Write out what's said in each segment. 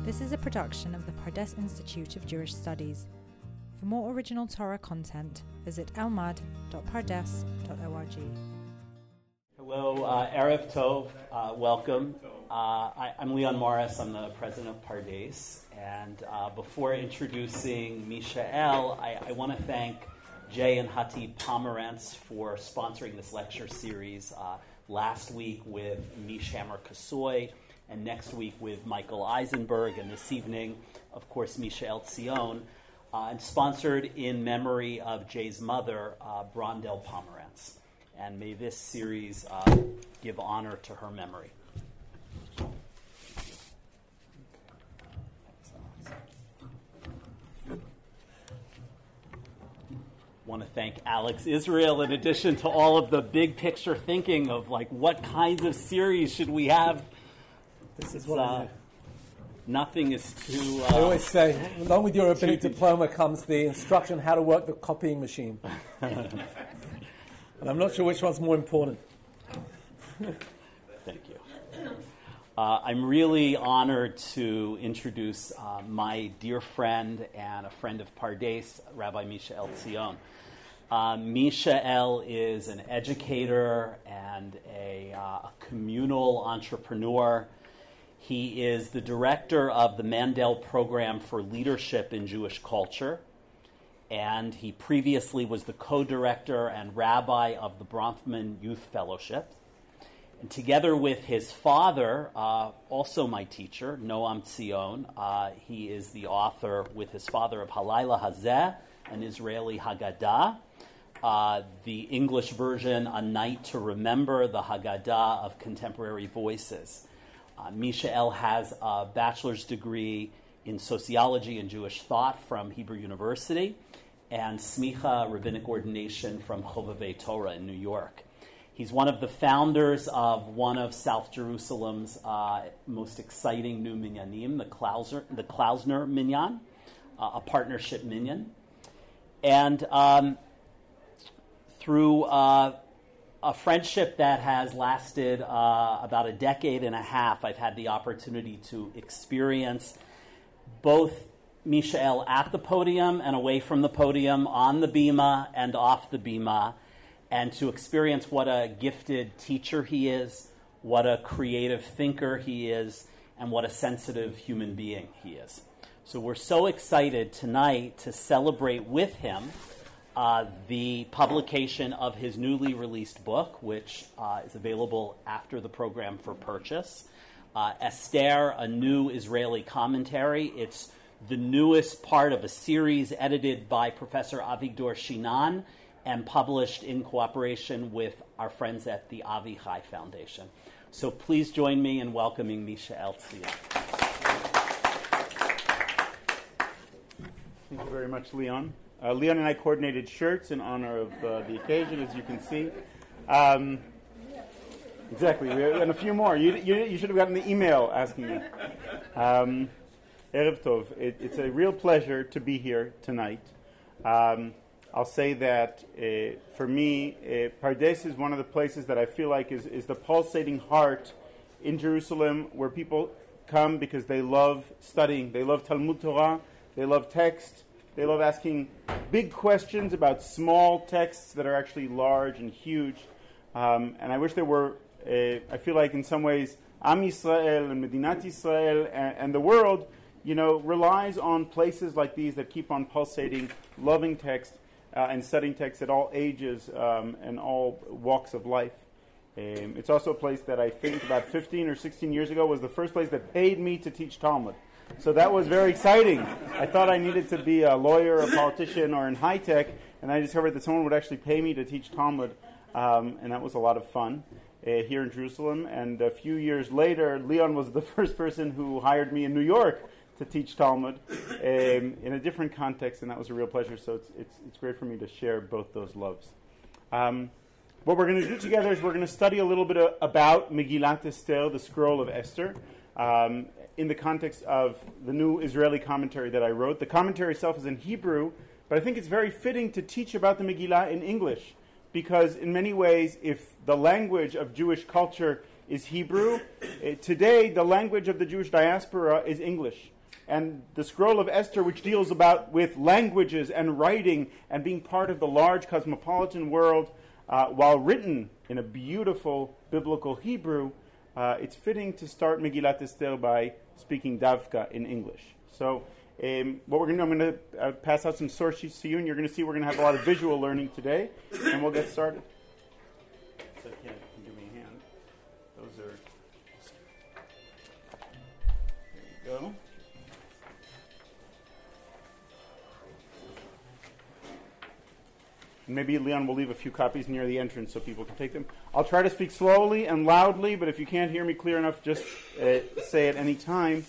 This is a production of the Pardes Institute of Jewish Studies. For more original Torah content, visit elmad.pardes.org. Hello, Erev Tov, welcome. I'm Leon Morris, I'm the president of Pardes, and before introducing Mishael, I want to thank Jay and Hati Pomerantz for sponsoring this lecture series last week with Mish Hammer Kasoy, and next week with Michael Eisenberg, and this evening, of course, Mishael Tzion, and sponsored in memory of Jay's mother, Brondel Pomerantz. And may this series give honor to her memory. Want to thank Alex Israel, in addition to all of the big picture thinking of like what kinds of series should we have. This is what nothing is too... I always say, along with your rabbinic diploma comes the instruction how to work the copying machine. And I'm not sure which one's more important. Thank you. I'm really honored to introduce my dear friend and a friend of Pardes, Rabbi Mishael Tzion. Mishael is an educator and a communal entrepreneur. He is the director of the Mandel Program for Leadership in Jewish Culture, and he previously was the co-director and rabbi of the Bronfman Youth Fellowship. And together with his father, also my teacher, Noam Tzion, he is the author with his father of Halayla Hazeh, an Israeli Haggadah, the English version, A Night to Remember, the Haggadah of Contemporary Voices. Mishael has a bachelor's degree in sociology and Jewish thought from Hebrew University and Smicha rabbinic ordination from Chovevei Torah in New York. He's one of the founders of one of South Jerusalem's most exciting new minyanim, the Klausner Minyan, a partnership minyan. And through a friendship that has lasted about a decade and a half, I've had the opportunity to experience both Mishael at the podium and away from the podium, on the bima and off the bima, and to experience what a gifted teacher he is, what a creative thinker he is, and what a sensitive human being he is. So we're so excited tonight to celebrate with him the publication of his newly released book, which is available after the program for purchase. Esther, a new Israeli commentary. It's the newest part of a series edited by Professor Avigdor Shinan and published in cooperation with our friends at the Avichai Foundation. So please join me in welcoming Mishael Tzion. Thank you very much, Leon. Leon and I coordinated shirts in honor of the occasion, as you can see. Exactly, and a few more. You should have gotten the email asking me. Erev Tov, it's a real pleasure to be here tonight. I'll say that for me, Pardes is one of the places that I feel like is the pulsating heart in Jerusalem, where people come because they love studying, they love Talmud Torah, they love text, they love asking big questions about small texts that are actually large and huge. And I wish there were, I feel like in some ways, Am Yisrael and Medinat Yisrael and the world, relies on places like these that keep on pulsating, loving text and studying text at all ages and all walks of life. It's also a place that I think about 15 or 16 years ago was the first place that paid me to teach Talmud. So that was very exciting. I thought I needed to be a lawyer, a politician, or in high tech, and I discovered that someone would actually pay me to teach Talmud, and that was a lot of fun here in Jerusalem. And a few years later, Leon was the first person who hired me in New York to teach Talmud in a different context, and that was a real pleasure. So it's great for me to share both those loves. What we're going to do together is we're going to study a little bit about Megillat Esther, the scroll of Esther, in the context of the new Israeli commentary that I wrote. The commentary itself is in Hebrew, but I think it's very fitting to teach about the Megillah in English, because in many ways, if the language of Jewish culture is Hebrew, today the language of the Jewish diaspora is English. and the scroll of Esther, which deals with languages and writing and being part of the large cosmopolitan world, while written in a beautiful biblical Hebrew, it's fitting to start Megillat Esther by speaking Davka in English. So what we're going to do, I'm going to pass out some source sheets to you, and you're going to see we're going to have a lot of visual learning today, and we'll get started. So yeah, you can give me a hand. Those are... There you go. Maybe Leon will leave a few copies near the entrance so people can take them. I'll try to speak slowly and loudly, but if you can't hear me clear enough, just say at any time.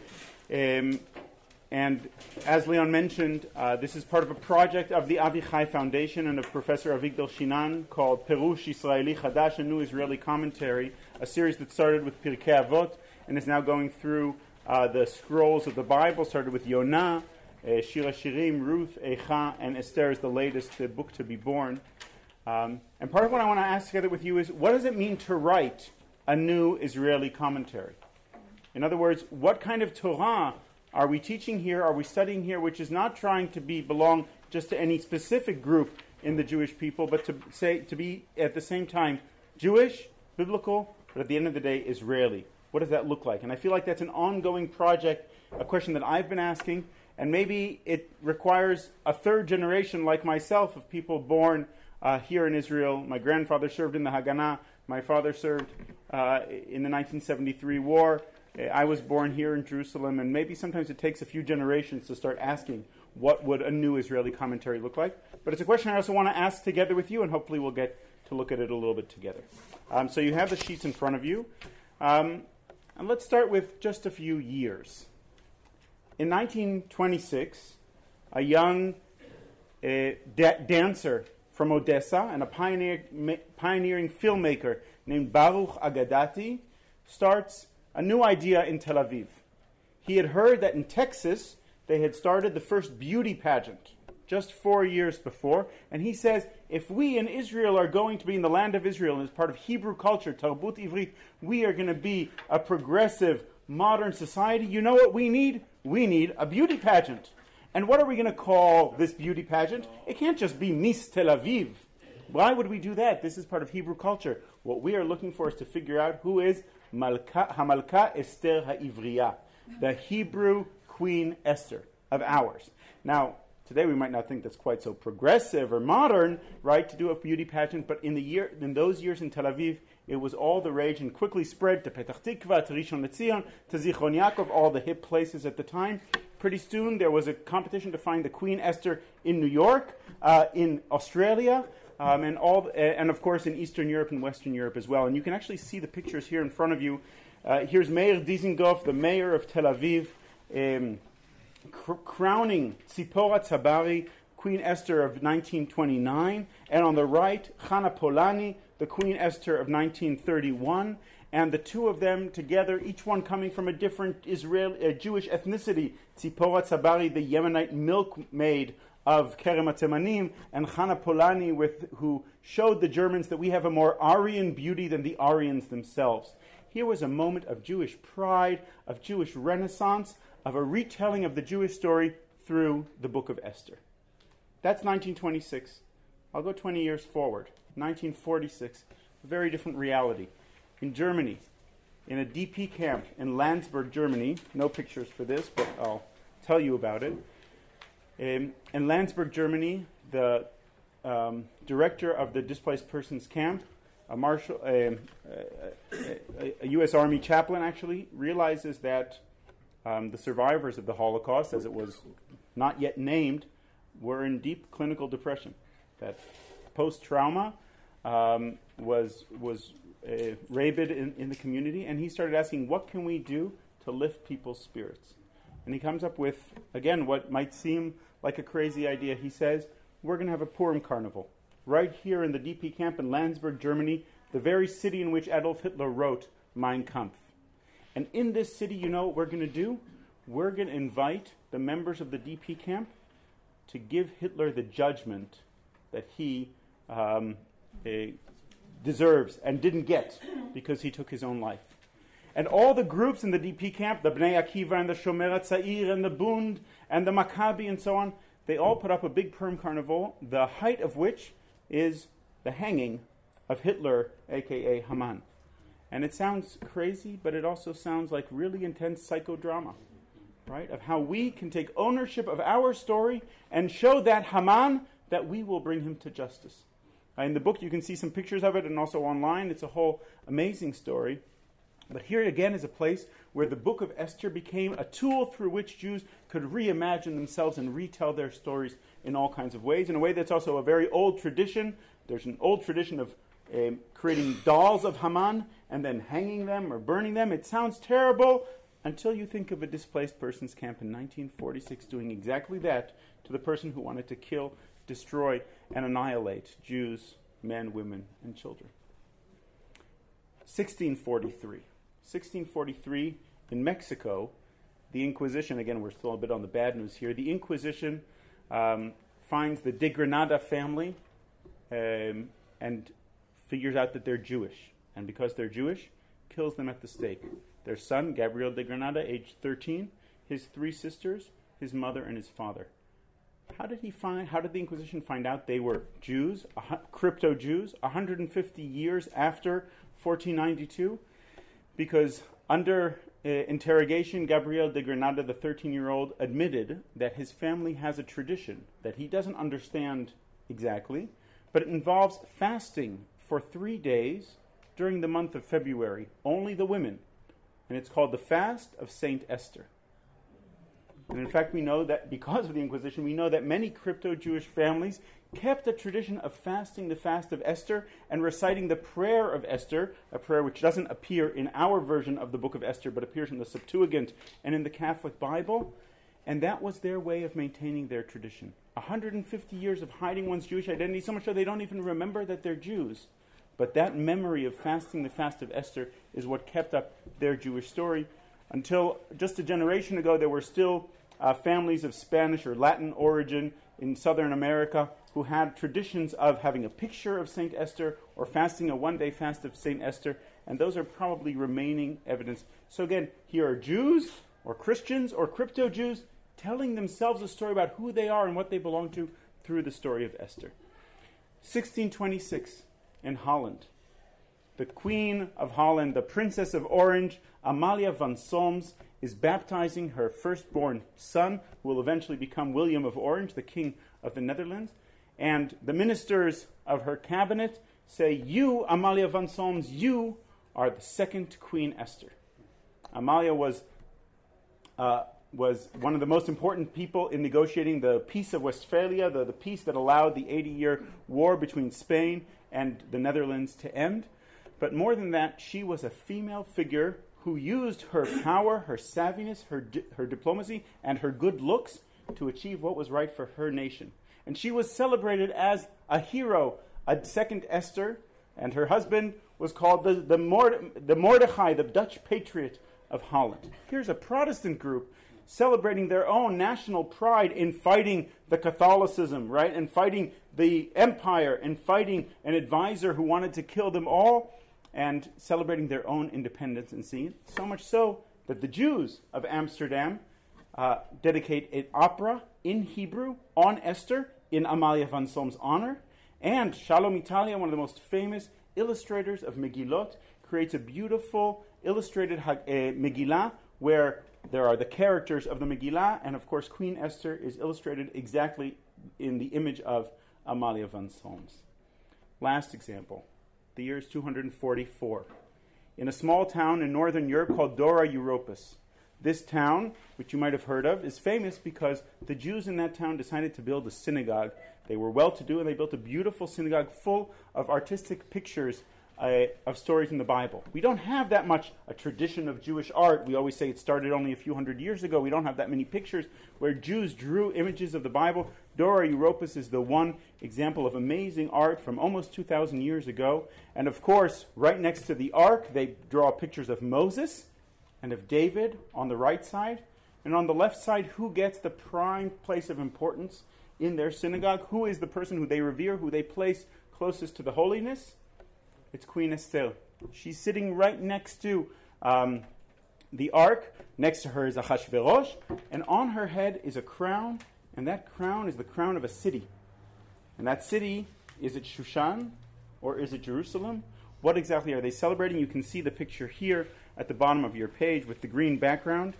And as Leon mentioned, this is part of a project of the Avichai Foundation and of Professor Avigdor Shinan called Perush Yisraeli Chadash, a new Israeli commentary, a series that started with Pirkei Avot and is now going through the scrolls of the Bible, started with Yonah, Shira Shirim, Ruth, Eicha, and Esther is the latest book to be born. And part of what I want to ask together with you is, what does it mean to write a new Israeli commentary? In other words, what kind of Torah are we teaching here, are we studying here, which is not trying to belong just to any specific group in the Jewish people, but to be at the same time Jewish, biblical, but at the end of the day Israeli? What does that look like? And I feel like that's an ongoing project, a question that I've been asking, and maybe it requires a third generation like myself of people born here in Israel. My grandfather served in the Haganah. My father served in the 1973 war. I was born here in Jerusalem, and maybe sometimes it takes a few generations to start asking, what would a new Israeli commentary look like? But it's a question I also want to ask together with you, and hopefully we'll get to look at it a little bit together. So you have the sheets in front of you. And let's start with just a few years. In 1926, a young dancer from Odessa and a pioneering filmmaker named Baruch Agadati starts a new idea in Tel Aviv. He had heard that in Texas they had started the first beauty pageant just 4 years before, and he says, if we in Israel are going to be in the land of Israel and as part of Hebrew culture, Tarbut Ivrit, we are going to be a progressive, modern society. You know what we need? We need a beauty pageant. And what are we going to call this beauty pageant? It can't just be Miss Tel Aviv. Why would we do that? This is part of Hebrew culture. What we are looking for is to figure out who is Hamalka Esther HaIvriya, the Hebrew Queen Esther of ours. Now, today we might not think that's quite so progressive or modern, right, to do a beauty pageant, but in those years in Tel Aviv, it was all the rage and quickly spread to Petach Tikva, to Rishon LeZion, to Zichron Yaakov, all the hip places at the time. Pretty soon there was a competition to find the Queen Esther in New York, in Australia, and of course in Eastern Europe and Western Europe as well. And you can actually see the pictures here in front of you. Here's Meir Dizengoff, the mayor of Tel Aviv, crowning Tzipora Tzabari, Queen Esther of 1929, and on the right, Chana Polani, the Queen Esther of 1931, and the two of them together, each one coming from a different Jewish ethnicity. Tzipora Tzabari, the Yemenite milkmaid of Kerem HaTemanim, and Chana Polani, who showed the Germans that we have a more Aryan beauty than the Aryans themselves. Here was a moment of Jewish pride, of Jewish renaissance, of a retelling of the Jewish story through the book of Esther. That's 1926. I'll go 20 years forward. 1946, a very different reality. In Germany, in a DP camp in Landsberg, Germany, no pictures for this, but I'll tell you about it. In Landsberg, Germany, the director of the displaced persons camp, a U.S. Army chaplain actually, realizes that the survivors of the Holocaust, as it was not yet named, were in deep clinical depression. That post-trauma was rabid in the community, and he started asking, what can we do to lift people's spirits? And he comes up with, again, what might seem like a crazy idea. He says, we're going to have a Purim carnival right here in the DP camp in Landsberg, Germany, the very city in which Adolf Hitler wrote Mein Kampf. And in this city, you know what we're going to do? We're going to invite the members of the DP camp to give Hitler the judgment that he deserves and didn't get because he took his own life. And all the groups in the DP camp, the Bnei Akiva and the Shomer HaTzair and the Bund and the Maccabi and so on, they all put up a big Purim carnival, the height of which is the hanging of Hitler, a.k.a. Haman. And it sounds crazy, but it also sounds like really intense psychodrama, right? Of how we can take ownership of our story and show that Haman that we will bring him to justice. In the book you can see some pictures of it, and also online. It's a whole amazing story. But here again is a place where the book of Esther became a tool through which Jews could reimagine themselves and retell their stories in all kinds of ways, in a way that's also a very old tradition. There's an old tradition of creating dolls of Haman and then hanging them or burning them. It sounds terrible until you think of a displaced persons camp in 1946 doing exactly that to the person who wanted to kill, destroy, and annihilate Jews, men, women, and children. 1643 in Mexico, the Inquisition, again we're still a bit on the bad news here, the Inquisition finds the de Granada family and figures out that they're Jewish. And because they're Jewish, kills them at the stake. Their son, Gabriel de Granada, aged 13, his 3 sisters, his mother, and his father. How did the Inquisition find out they were Jews, crypto-Jews, 150 years after 1492? Because under interrogation, Gabriel de Granada, the 13-year-old, admitted that his family has a tradition that he doesn't understand exactly, but it involves fasting for 3 days during the month of February, only the women. And it's called the Fast of Saint Esther. And in fact, we know that because of the Inquisition, we know that many crypto-Jewish families kept a tradition of fasting the fast of Esther and reciting the prayer of Esther, a prayer which doesn't appear in our version of the book of Esther, but appears in the Septuagint and in the Catholic Bible. And that was their way of maintaining their tradition. 150 years of hiding one's Jewish identity, so much so they don't even remember that they're Jews. But that memory of fasting the fast of Esther is what kept up their Jewish story. Until just a generation ago, there were still families of Spanish or Latin origin in Southern America who had traditions of having a picture of St. Esther or fasting a one-day fast of St. Esther, and those are probably remaining evidence. So again, here are Jews or Christians or crypto-Jews telling themselves a story about who they are and what they belong to through the story of Esther. 1626 in Holland. The Queen of Holland, the Princess of Orange, Amalia van Solms, is baptizing her firstborn son, who will eventually become William of Orange, the King of the Netherlands. And the ministers of her cabinet say, "You, Amalia van Solms, you are the second Queen Esther." Amalia was one of the most important people in negotiating the Peace of Westphalia, the peace that allowed the 80-year war between Spain and the Netherlands to end. But more than that, she was a female figure who used her power, her savviness, her diplomacy, and her good looks to achieve what was right for her nation. And she was celebrated as a hero, a second Esther, and her husband was called the Mordechai, the Dutch patriot of Holland. Here's a Protestant group celebrating their own national pride in fighting the Catholicism, right? And fighting the empire, and fighting an advisor who wanted to kill them all, and celebrating their own independence and scene. So much so that the Jews of Amsterdam dedicate an opera in Hebrew on Esther in Amalia van Solms' honor. And Shalom Italia, one of the most famous illustrators of Megillot, creates a beautiful illustrated Megillah where there are the characters of the Megillah, and of course Queen Esther is illustrated exactly in the image of Amalia van Solms. Last example. The year is 244. In a small town in northern Europe called Dora Europos. This town, which you might have heard of, is famous because the Jews in that town decided to build a synagogue. They were well-to-do, and they built a beautiful synagogue full of artistic pictures of stories in the Bible. We don't have that much a tradition of Jewish art. We always say it started only a few hundred years ago. We don't have that many pictures where Jews drew images of the Bible. Dora Europos is the one example of amazing art from almost 2,000 years ago. And of course, right next to the ark, they draw pictures of Moses and of David on the right side. And on the left side, who gets the prime place of importance in their synagogue? Who is the person who they revere, who they place closest to the holiness? It's Queen Esther. She's sitting right next to The ark, next to her is Achashverosh, and on her head is a crown, and that crown is the crown of a city. And that city, is it Shushan or is it Jerusalem? What exactly are they celebrating? You can see the picture here at the bottom of your page with the green background.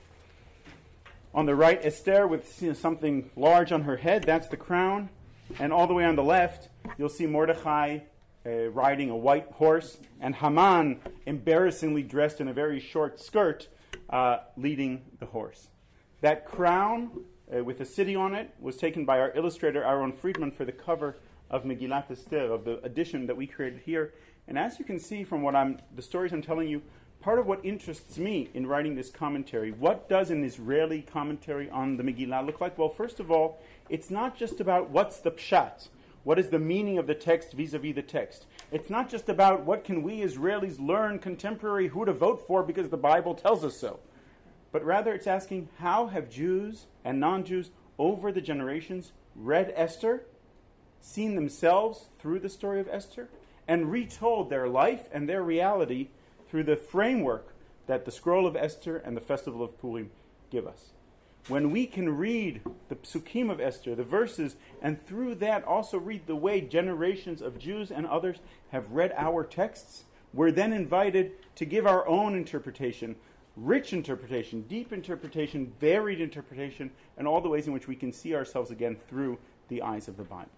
On the right, Esther with something large on her head, that's the crown. And all the way on the left, you'll see Mordechai riding a white horse, and Haman, embarrassingly dressed in a very short skirt, leading the horse. That crown with a city on it was taken by our illustrator Aaron Friedman for the cover of Megillat Esther, of the edition that we created here. And as you can see from the stories I'm telling you, part of what interests me in writing this commentary, what does an Israeli commentary on the Megillah look like? Well, first of all, it's not just about what's the pshat, what is the meaning of the text vis-a-vis the text. It's not just about what can we Israelis learn contemporary who to vote for because the Bible tells us so. But rather it's asking how have Jews and non-Jews over the generations read Esther, seen themselves through the story of Esther, and retold their life and their reality through the framework that the scroll of Esther and the festival of Purim give us. When we can read the psukim of Esther, the verses, and through that also read the way generations of Jews and others have read our texts, we're then invited to give our own interpretation, rich interpretation, deep interpretation, varied interpretation, and all the ways in which we can see ourselves again through the eyes of the Bible.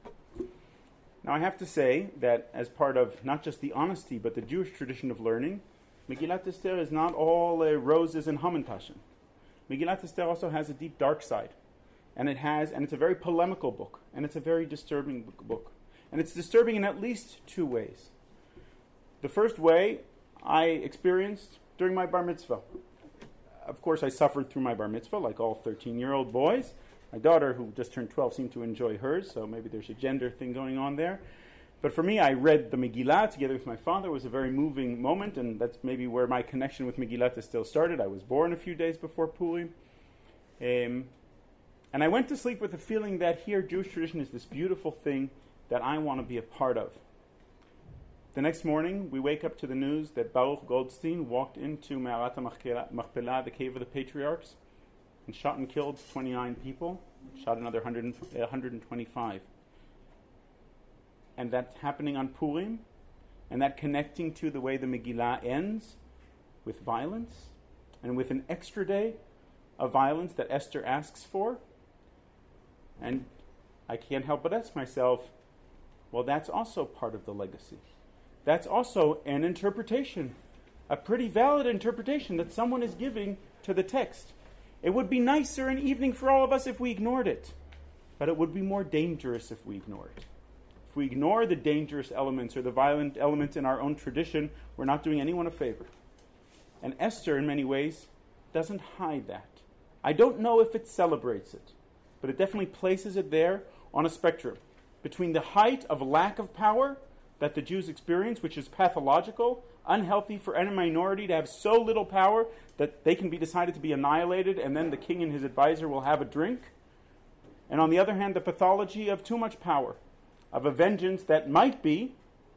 Now I have to say that as part of not just the honesty but the Jewish tradition of learning, Megillat Esther is not all roses and Hamantaschen. Megillat Esther also has a deep dark side, and it's a very polemical book, and it's a very disturbing book. And it's disturbing in at least two ways. The first way I experienced during my bar mitzvah. Of course, I suffered through my bar mitzvah like all 13-year-old boys. My daughter, who just turned 12, seemed to enjoy hers, so maybe there's a gender thing going on there. But for me, I read the Megillah together with my father. It was a very moving moment, and that's maybe where my connection with Megillat still started. I was born a few days before Purim. And I went to sleep with the feeling that here, Jewish tradition is this beautiful thing that I want to be a part of. The next morning, we wake up to the news that Baruch Goldstein walked into Me'arat HaMachpelah, the cave of the patriarchs, and shot and killed 29 people, shot another 125. And that happening on Purim, and that connecting to the way the Megillah ends with violence, and with an extra day of violence that Esther asks for. And I can't help but ask myself, well, that's also part of the legacy. That's also an interpretation, a pretty valid interpretation that someone is giving to the text. It would be nicer an evening for all of us if we ignored it, but it would be more dangerous if we ignored it. If we ignore the dangerous elements or the violent elements in our own tradition, we're not doing anyone a favor. And Esther, in many ways, doesn't hide that. I don't know if it celebrates it, but it definitely places it there on a spectrum between the height of lack of power that the Jews experience, which is pathological, unhealthy for any minority to have so little power that they can be decided to be annihilated and then the king and his advisor will have a drink. And on the other hand, the pathology of too much power, of a vengeance that might be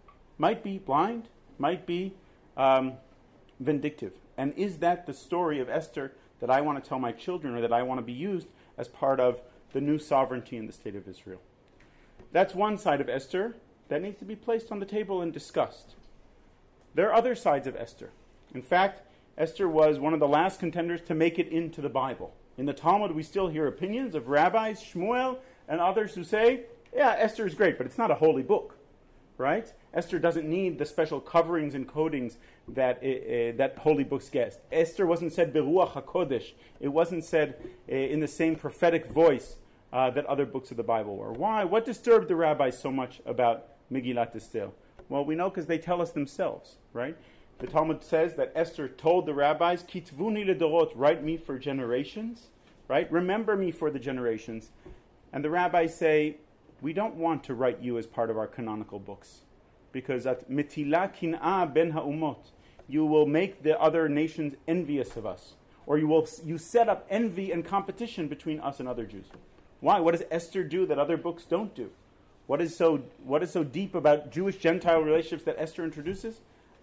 blind, might be vindictive. And is that the story of Esther that I want to tell my children, or that I want to be used as part of the new sovereignty in the state of Israel? That's one side of Esther that needs to be placed on the table and discussed. There are other sides of Esther. In fact, Esther was one of the last contenders to make it into the Bible. In the Talmud, we still hear opinions of rabbis, Shmuel, and others who say, yeah, Esther is great, but it's not a holy book, right? Esther doesn't need the special coverings and coatings that holy books get. Esther wasn't said Beruach HaKodesh. It wasn't said in the same prophetic voice that other books of the Bible were. Why? What disturbed the rabbis so much about Megillat Esther? Well, we know because they tell us themselves, right? The Talmud says that Esther told the rabbis, Kitvuni ledorot, write me for generations, right? Remember me for the generations. And the rabbis say, we don't want to write you as part of our canonical books, because at mitila kin'ah ben ha'umot, you will make the other nations envious of us, or you set up envy and competition between us and other Jews. Why? What does Esther do that other books don't do? What is so deep about Jewish-Gentile relationships that Esther introduces?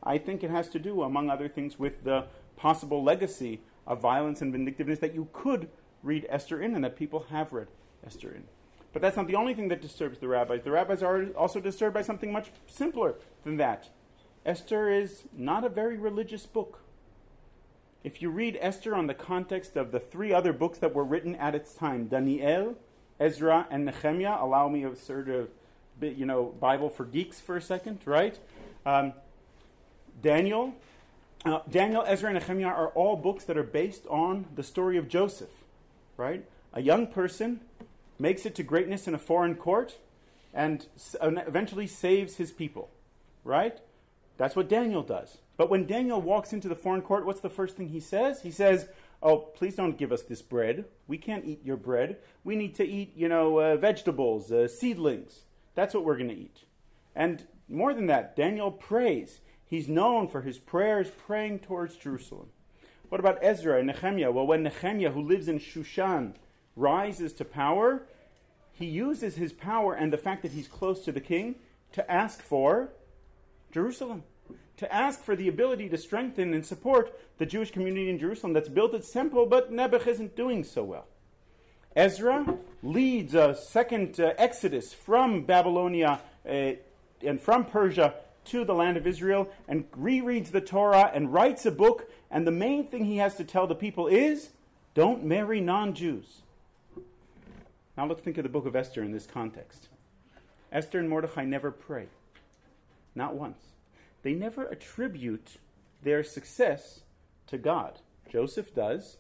I think it has to do, among other things, with the possible legacy of violence and vindictiveness that you could read Esther in, and that people have read Esther in. But that's not the only thing that disturbs the rabbis. The rabbis are also disturbed by something much simpler than that. Esther is not a very religious book. If you read Esther on the context of the three other books that were written at its time, Daniel, Ezra, and Nehemiah, allow me a sort of Bible for geeks for a second, right? Daniel, Ezra, and Nehemiah are all books that are based on the story of Joseph, right? A young person makes it to greatness in a foreign court and eventually saves his people, right? That's what Daniel does. But when Daniel walks into the foreign court, what's the first thing he says? He says, oh, please don't give us this bread. We can't eat your bread. We need to eat, vegetables, seedlings. That's what we're going to eat. And more than that, Daniel prays. He's known for his prayers praying towards Jerusalem. What about Ezra and Nehemiah? Well, when Nehemiah, who lives in Shushan, rises to power, he uses his power and the fact that he's close to the king to ask for Jerusalem, to ask for the ability to strengthen and support the Jewish community in Jerusalem that's built its temple, but Nebuch isn't doing so well. Ezra leads a second exodus from Babylonia and from Persia to the land of Israel and rereads the Torah and writes a book, and the main thing he has to tell the people is, don't marry non-Jews. Now let's think of the book of Esther in this context. Esther and Mordechai never pray. Not once. They never attribute their success to God. Joseph does.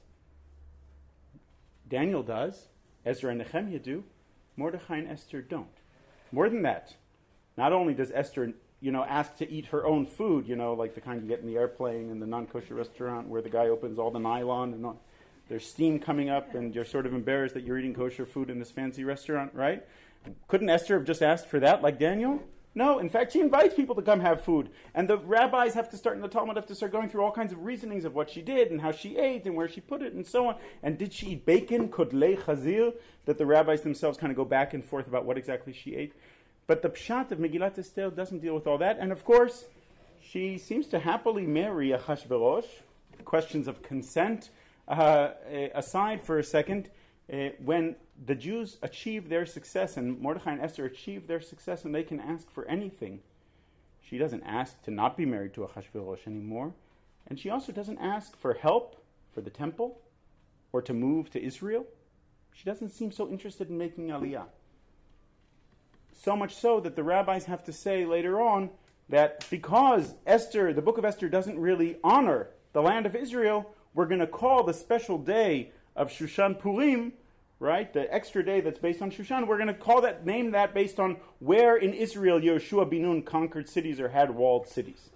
Daniel does. Ezra and Nehemiah do. Mordechai and Esther don't. More than that, not only does Esther, ask to eat her own food, like the kind you get in the airplane and the non-kosher restaurant where the guy opens all the nylon and there's steam coming up and you're sort of embarrassed that you're eating kosher food in this fancy restaurant, right? Couldn't Esther have just asked for that like Daniel? No, in fact, she invites people to come have food. And the rabbis have to start, in the Talmud, have to start going through all kinds of reasonings of what she did and how she ate and where she put it and so on. And did she eat bacon, kodlei chazir, that the rabbis themselves kind of go back and forth about what exactly she ate. But the pshat of Megillat Esther doesn't deal with all that. And of course, she seems to happily marry Achashverosh. Questions of consent aside for a second, when the Jews achieve their success and Mordechai and Esther achieve their success and they can ask for anything, she doesn't ask to not be married to Achashverosh anymore. And she also doesn't ask for help for the temple or to move to Israel. She doesn't seem so interested in making aliyah. So much so that the rabbis have to say later on that because Esther, the book of Esther, doesn't really honor the land of Israel, we're going to call the special day of Shushan Purim, right, the extra day that's based on Shushan, we're going to name that based on where in Israel Yehoshua bin Nun conquered cities or had walled cities.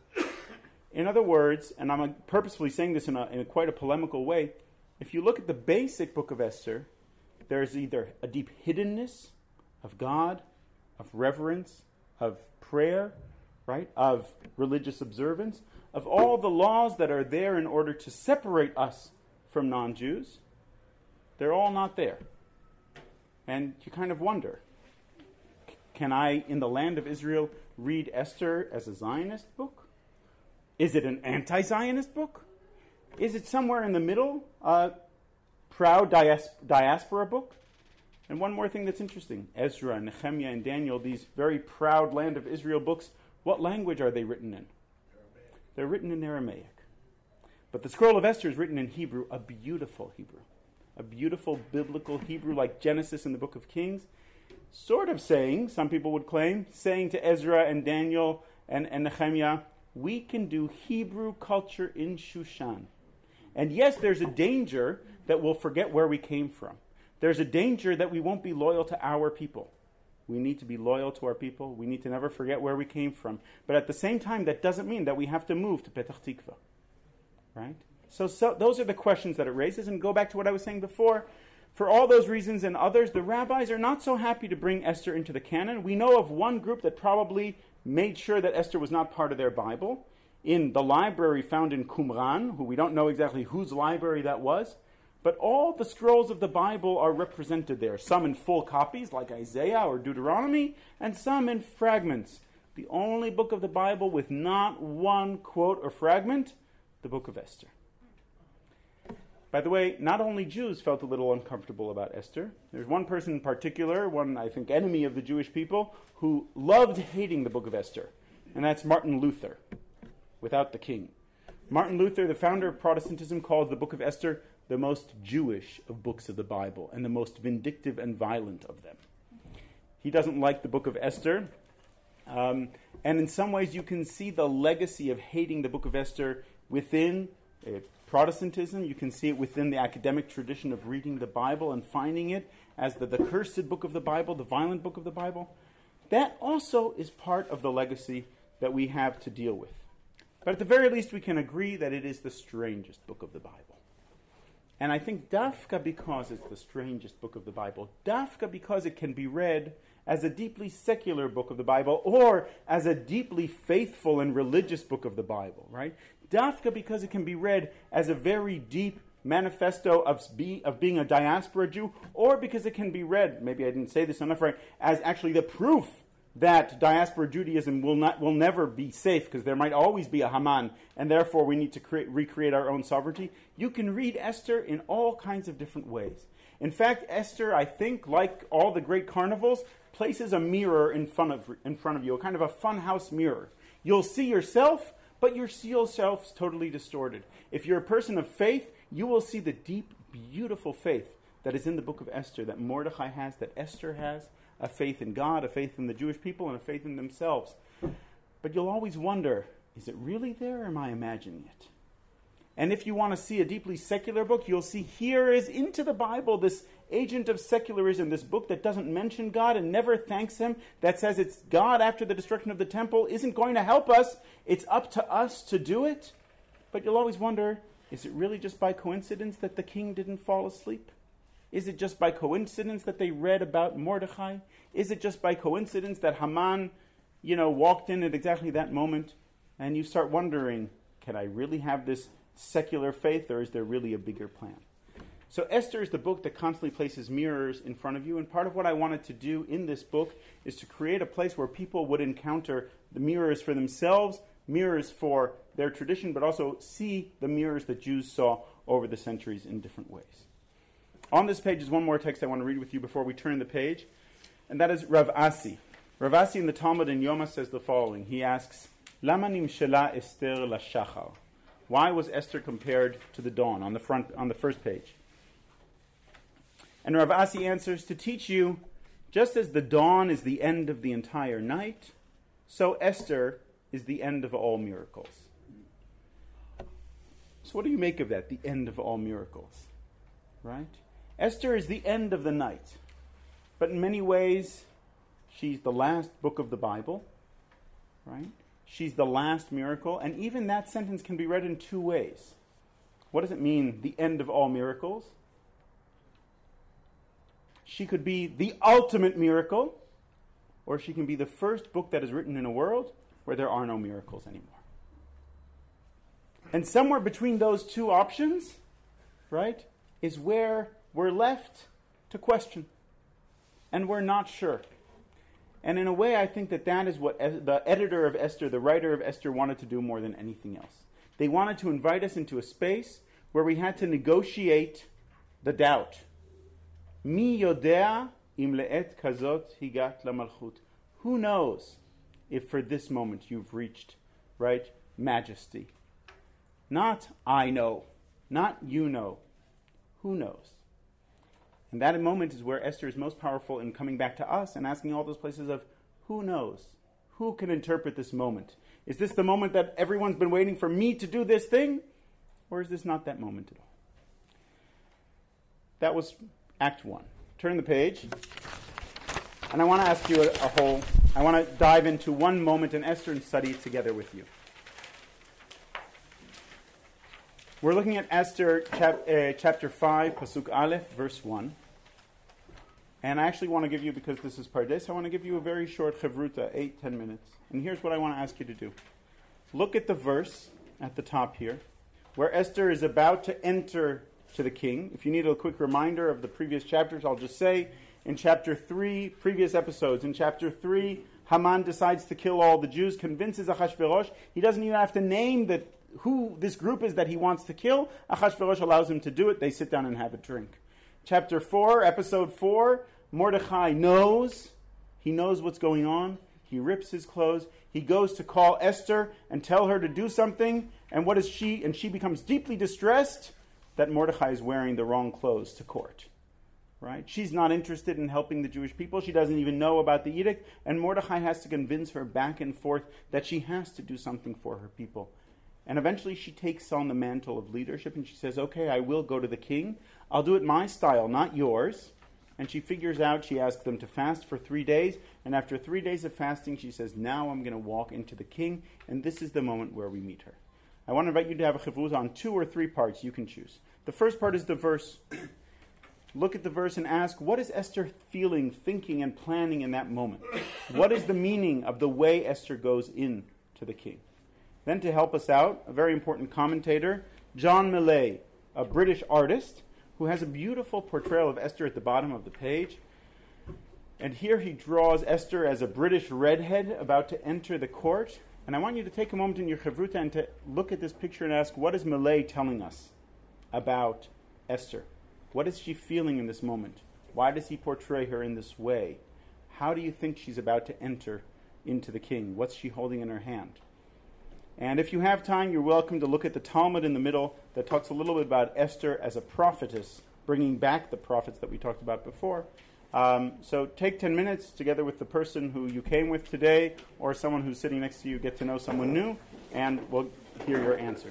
In other words, and I'm purposefully saying this in a quite a polemical way, if you look at the basic book of Esther, there's either a deep hiddenness of God, of reverence, of prayer, right, of religious observance, of all the laws that are there in order to separate us from non-Jews. They're all not there. And you kind of wonder, can I, in the land of Israel, read Esther as a Zionist book? Is it an anti-Zionist book? Is it somewhere in the middle, a proud diaspora book? And one more thing that's interesting, Ezra, Nehemiah, and Daniel, these very proud land of Israel books, what language are they written in? They're written in Aramaic. But the scroll of Esther is written in Hebrew, a beautiful Hebrew. A beautiful biblical Hebrew like Genesis in the book of Kings. Sort of saying, some people would claim, saying to Ezra and Daniel and Nehemiah, we can do Hebrew culture in Shushan. And yes, there's a danger that we'll forget where we came from. There's a danger that we won't be loyal to our people. We need to be loyal to our people. We need to never forget where we came from. But at the same time, that doesn't mean that we have to move to Petach Tikva. Right? So those are the questions that it raises. And go back to what I was saying before. For all those reasons and others, the rabbis are not so happy to bring Esther into the canon. We know of one group that probably made sure that Esther was not part of their Bible. In the library found in Qumran, who we don't know exactly whose library that was. But all the scrolls of the Bible are represented there. Some in full copies, like Isaiah or Deuteronomy, and some in fragments. The only book of the Bible with not one quote or fragment, the book of Esther. By the way, not only Jews felt a little uncomfortable about Esther. There's one person in particular, one, I think, enemy of the Jewish people, who loved hating the book of Esther. And that's Martin Luther, without the king. Martin Luther, the founder of Protestantism, calls the book of Esther the most Jewish of books of the Bible and the most vindictive and violent of them. He doesn't like the book of Esther. And in some ways you can see the legacy of hating the book of Esther within Protestantism. You can see it within the academic tradition of reading the Bible and finding it as the cursed book of the Bible, the violent book of the Bible. That also is part of the legacy that we have to deal with. But at the very least we can agree that it is the strangest book of the Bible. And I think dafka because it's the strangest book of the Bible, dafka because it can be read as a deeply secular book of the Bible or as a deeply faithful and religious book of the Bible, right? Dafka because it can be read as a very deep manifesto of being a diaspora Jew, or because it can be read, maybe I didn't say this enough right, as actually the proof that diaspora Judaism will never be safe because there might always be a Haman, and therefore we need to recreate our own sovereignty. You can read Esther in all kinds of different ways. In fact, Esther, I think, like all the great carnivals, places a mirror in front of you, a kind of a funhouse mirror. You'll see yourself, but you'll see yourself totally distorted. If you're a person of faith, you will see the deep, beautiful faith that is in the book of Esther, that Mordechai has, that Esther has, a faith in God, a faith in the Jewish people, and a faith in themselves. But you'll always wonder, is it really there or am I imagining it? And if you want to see a deeply secular book, you'll see here is into the Bible this agent of secularism, this book that doesn't mention God and never thanks him, that says it's God after the destruction of the temple isn't going to help us, it's up to us to do it. But you'll always wonder, is it really just by coincidence that the king didn't fall asleep? Is it just by coincidence that they read about Mordechai? Is it just by coincidence that Haman, walked in at exactly that moment? And you start wondering, can I really have this secular faith, or is there really a bigger plan? So Esther is the book that constantly places mirrors in front of you, and part of what I wanted to do in this book is to create a place where people would encounter the mirrors for themselves, mirrors for their tradition, but also see the mirrors that Jews saw over the centuries in different ways. On this page is one more text I want to read with you before we turn the page, and that is Rav Asi. Rav Asi in the Talmud in Yoma says the following. He asks, Lama nimshela Esther lashachar? Why was Esther compared to the dawn on the first page? And Rav Asi answers, to teach you, just as the dawn is the end of the entire night, so Esther is the end of all miracles. So what do you make of that, the end of all miracles? Right? Esther is the end of the night. But in many ways, she's the last book of the Bible. Right? She's the last miracle. And even that sentence can be read in two ways. What does it mean, the end of all miracles? She could be the ultimate miracle, or she can be the first book that is written in a world where there are no miracles anymore. And somewhere between those two options, right, is where we're left to question. And we're not sure. And in a way, I think that is what the editor of Esther, the writer of Esther, wanted to do more than anything else. They wanted to invite us into a space where we had to negotiate the doubt. Mi yodea im le'et kazot higat lamalchut. Who knows if for this moment you've reached, right, majesty? Not I know, not you know. Who knows? And that moment is where Esther is most powerful in coming back to us and asking all those places of who knows? Who can interpret this moment? Is this the moment that everyone's been waiting for me to do this thing? Or is this not that moment at all? That was Act 1. Turn the page. And I want to ask you I want to dive into one moment in Esther and study it together with you. We're looking at Esther chapter 5, Pasuk Aleph, verse 1. And I actually want to give you, because this is Pardes, I want to give you a very short chavruta, 8-10 minutes. And here's what I want to ask you to do. Look at the verse at the top here, where Esther is about to enter to the king. If you need a quick reminder of the previous chapters, I'll just say, in chapter 3, previous episodes, in chapter 3, Haman decides to kill all the Jews, convinces Achashverosh. He doesn't even have to name who this group is that he wants to kill. Achashverosh allows him to do it. They sit down and have a drink. Chapter 4, episode 4, Mordechai knows. He knows what's going on. He rips his clothes. He goes to call Esther and tell her to do something. And what is she? And she becomes deeply distressed that Mordechai is wearing the wrong clothes to court. Right? She's not interested in helping the Jewish people. She doesn't even know about the edict. And Mordechai has to convince her back and forth that she has to do something for her people. And eventually she takes on the mantle of leadership and she says, okay, I will go to the king. I'll do it my style, not yours. And she figures out, she asks them to fast for 3 days. And after 3 days of fasting, she says, now I'm going to walk into the king. And this is the moment where we meet her. I want to invite you to have a chavruza on 2 or 3 parts. You can choose. The first part is the verse. Look at the verse and ask, what is Esther feeling, thinking, and planning in that moment? What is the meaning of the way Esther goes in to the king? Then to help us out, a very important commentator, John Millay, a British artist, who has a beautiful portrayal of Esther at the bottom of the page. And here he draws Esther as a British redhead about to enter the court. And I want you to take a moment in your chavruta and to look at this picture and ask, what is Millay telling us about Esther? What is she feeling in this moment? Why does he portray her in this way? How do you think she's about to enter into the king? What's she holding in her hand? And if you have time, you're welcome to look at the Talmud in the middle that talks a little bit about Esther as a prophetess, bringing back the prophets that we talked about before. So take 10 minutes together with the person who you came with today or someone who's sitting next to you, get to know someone new, and we'll hear your answers.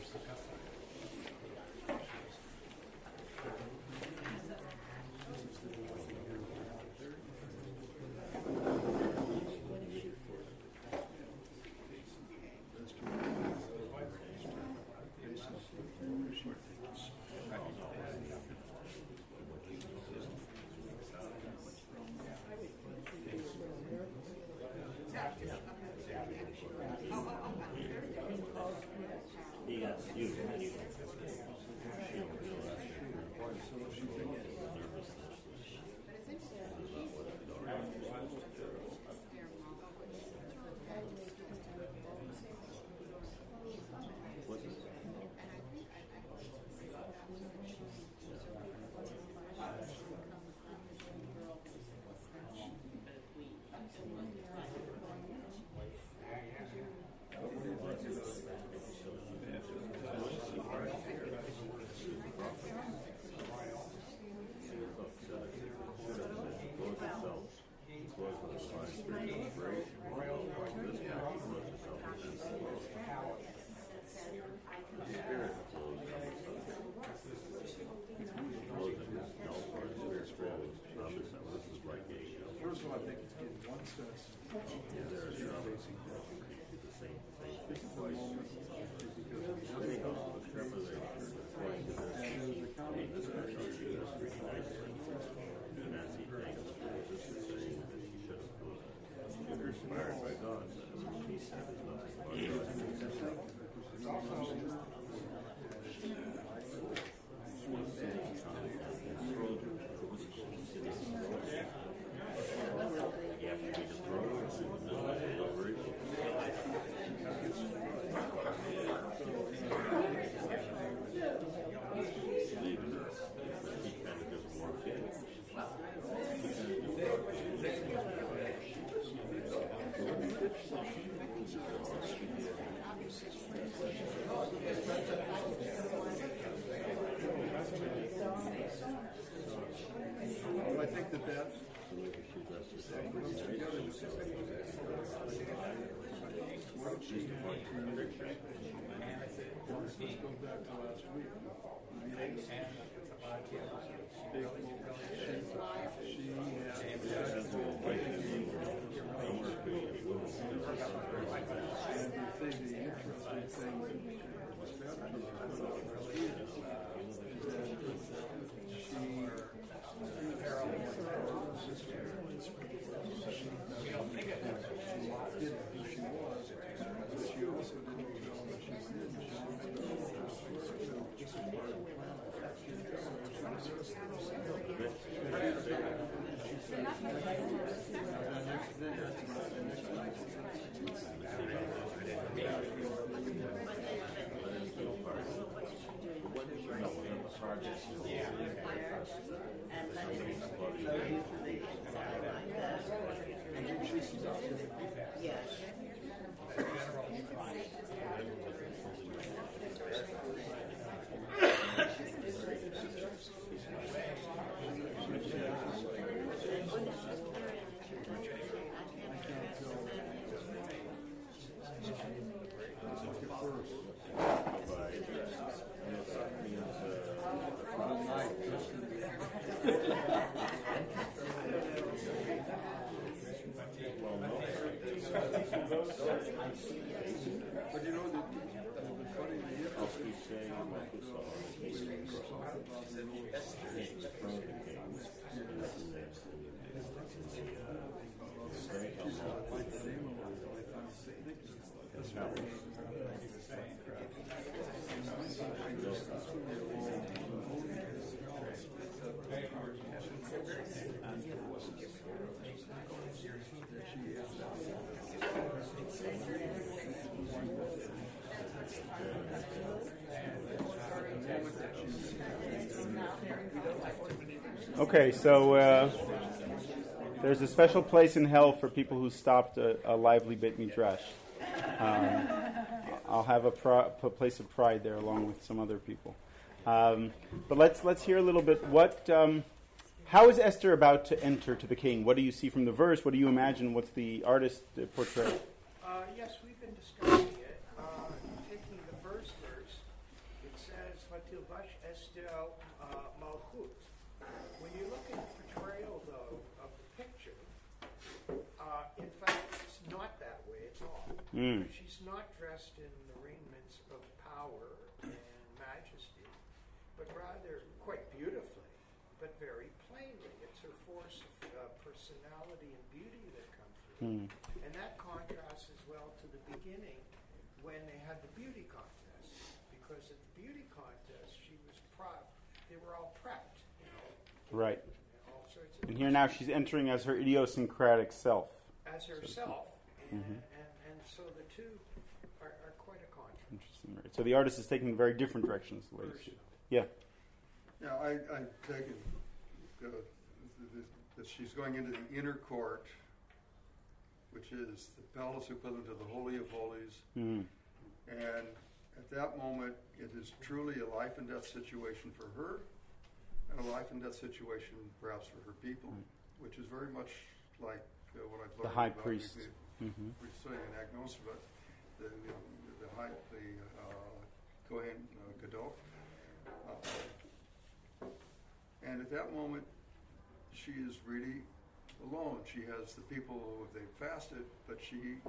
First of all, I think in one sense, I think that brings together the let's go back to last week. But you know, the funny, the interesting thing about Okay, so there's a special place in hell for people who stopped a lively Beit Midrash. I'll have a place of pride there along with some other people. But let's hear a little bit. How is Esther about to enter to the king? What do you see from the verse? What do you imagine? What's the artist portray? Yes, we've been discussing it. Taking the first verse, it says, "Vatilvash Esther Malchut." When you look at the portrayal, though, of the picture, in fact, it's not that way at all. She's not dressed in the raiments of power and majesty, but rather quite beautifully, but very plainly. It's her force of personality and beauty that comes through. And that contrasts as well to the beginning when they had the beauty contest. Because at the beauty contest, she was they were all prepped, Right. all sorts of And here now she's entering as her idiosyncratic self. as herself. And so the two are quite a contrast. Interesting, right? So the artist is taking very different directions. The way you see it. Yeah. Yeah, I've taken that she's going into the inner court, which is the palace equivalent to the Holy of Holies. And at that moment, it is truly a life and death situation for her, and a life and death situation perhaps for her people, which is very much like what I've learned The high about priest. We're studying an agnosis, but the Kohen Gadol. And at that moment, she is really alone. She has the people, they've fasted, but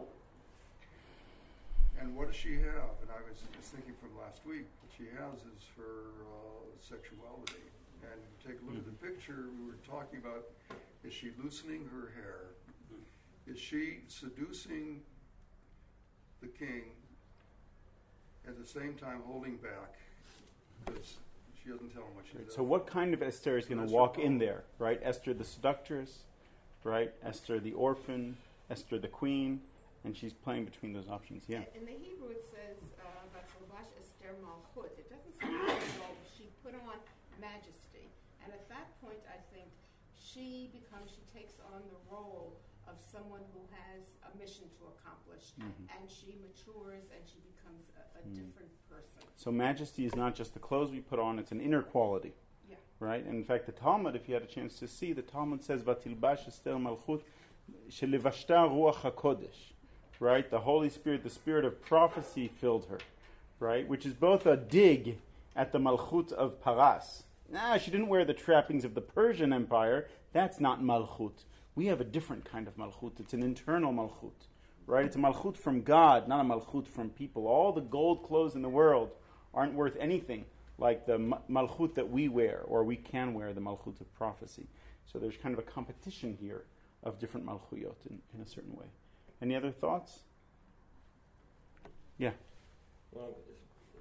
and what does she have? And I was just thinking from last week, what she has is her sexuality. And take a look at the picture we were talking about. Is she loosening her hair? Is she seducing the king at the same time holding back? Because she doesn't tell him what she does. So what kind of Esther is going to walk in there, right? Esther the seductress, right? Esther the orphan, Esther the queen, and she's playing between those options. Yeah. In the Hebrew it says, Vatilvash Esther Malchut. It doesn't say she put on majesty. And at that point, I think she takes on the role of someone who has a mission to accomplish, and she matures and she becomes a different person. So majesty is not just the clothes we put on, it's an inner quality. Yeah. Right? And in fact, the Talmud, if you had a chance to see, the Talmud says, Vatilbash Esther Malchut Shelivashta Ruach HaKodesh. Right? The Holy Spirit, the spirit of prophecy filled her. Right? Which is both a dig at the Malchut of Paras. She didn't wear the trappings of the Persian Empire. That's not Malchut. We have a different kind of Malchut. It's an internal Malchut. Right? It's a Malchut from God, not a Malchut from people. All the gold clothes in the world aren't worth anything like the Malchut that we wear, or we can wear, the Malchut of prophecy. So there's kind of a competition here of different Malchuyot in a certain way. Any other thoughts? Yeah. Well, I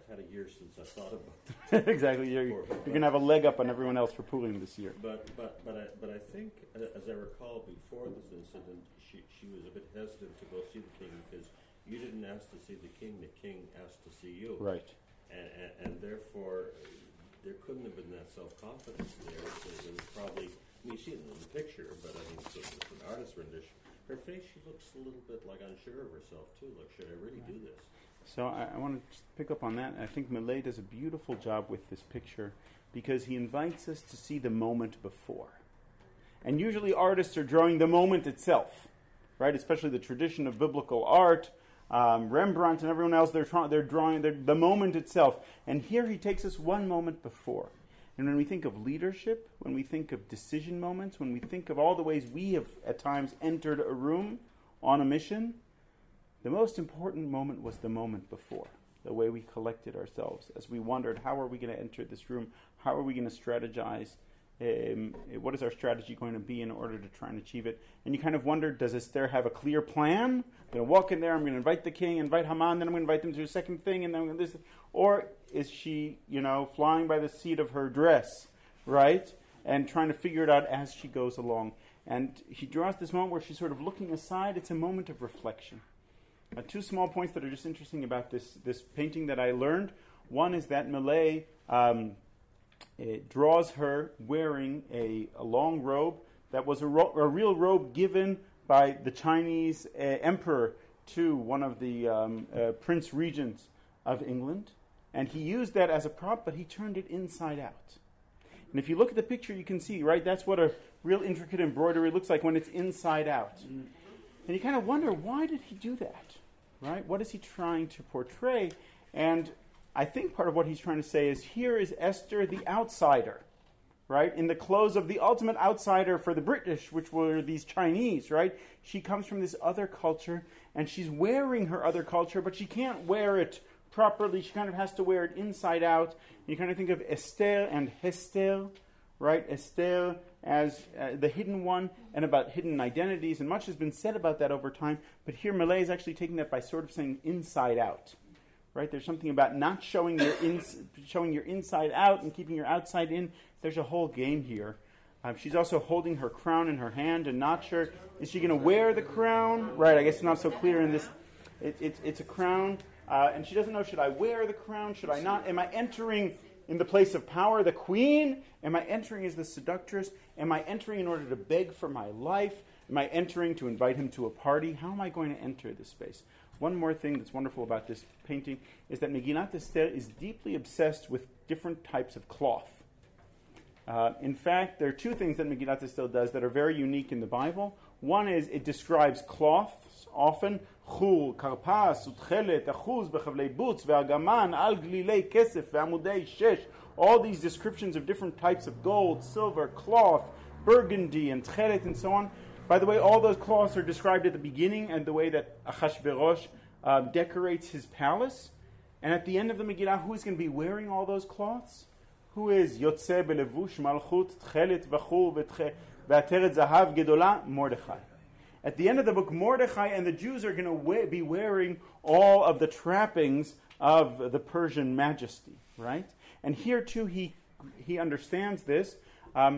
had a year since I thought about it. Exactly. You're going to have a leg up on everyone else for Purim this year. But I think, as I recall, before this incident, she was a bit hesitant to go see the king because you didn't ask to see the king asked to see you. Right. And therefore, there couldn't have been that self-confidence there. So there was probably, you see it in the picture, but I mean, so it's an artist's rendition. Her face, she looks a little bit like unsure of herself, too. Like, should I really do this? So I want to just pick up on that. I think Millet does a beautiful job with this picture because he invites us to see the moment before. And usually artists are drawing the moment itself, right? Especially the tradition of biblical art, Rembrandt and everyone else, they're drawing the moment itself. And here he takes us one moment before. And when we think of leadership, when we think of decision moments, when we think of all the ways we have at times entered a room on a mission, the most important moment was the moment before, the way we collected ourselves as we wondered, how are we going to enter this room? How are we going to strategize? What is our strategy going to be in order to try and achieve it? And you kind of wondered, does Esther have a clear plan? I'm going to walk in there, I'm going to invite the king, invite Haman, then I'm going to invite them to a second thing, and then I'm going to this. Or is she, flying by the seat of her dress, right? And trying to figure it out as she goes along. And he draws this moment where she's sort of looking aside. It's a moment of reflection. Two small points that are just interesting about this painting that I learned. One is that Millet draws her wearing a long robe that was a real robe given by the Chinese emperor to one of the prince regents of England. And he used that as a prop, but he turned it inside out. And if you look at the picture, you can see, right, that's what a real intricate embroidery looks like when it's inside out. And you kind of wonder, why did he do that? Right? What is he trying to portray? And I think part of what he's trying to say is, here is Esther the outsider, right? In the clothes of the ultimate outsider for the British, which were these Chinese, right? She comes from this other culture, and she's wearing her other culture, but she can't wear it properly. She kind of has to wear it inside out. You kind of think of Esther and Hester, right? Esther as the hidden one, and about hidden identities, and much has been said about that over time, but here Millet is actually taking that by sort of saying inside out, right? There's something about not showing your inside out and keeping your outside in. There's a whole game here. She's also holding her crown in her hand and not sure, is she going to wear the crown? Right, I guess it's not so clear in this. It's a crown, and she doesn't know, should I wear the crown? Should I not? Am I entering in the place of power, the queen? Am I entering as the seductress? Am I entering in order to beg for my life? Am I entering to invite him to a party? How am I going to enter this space? One more thing that's wonderful about this painting is that Megillat Esther is deeply obsessed with different types of cloth. In fact, there are two things that Megillat Esther does that are very unique in the Bible. One is it describes cloths often. Chul, karpas, utchelet, achuz, bechavlei butz, ve'agaman, al glilei kesef, ve'amudei shesh. All these descriptions of different types of gold, silver, cloth, burgundy, and tchelet, and so on. By the way, all those cloths are described at the beginning and the way that Achashverosh decorates his palace. And at the end of the Megillah, who is going to be wearing all those cloths? Who is Yotzeh belevush malchut tchelet v'chul v'ateret zahav gedola? Mordechai. At the end of the book, Mordechai and the Jews are going to be wearing all of the trappings of the Persian majesty, right? And here too, he understands this, and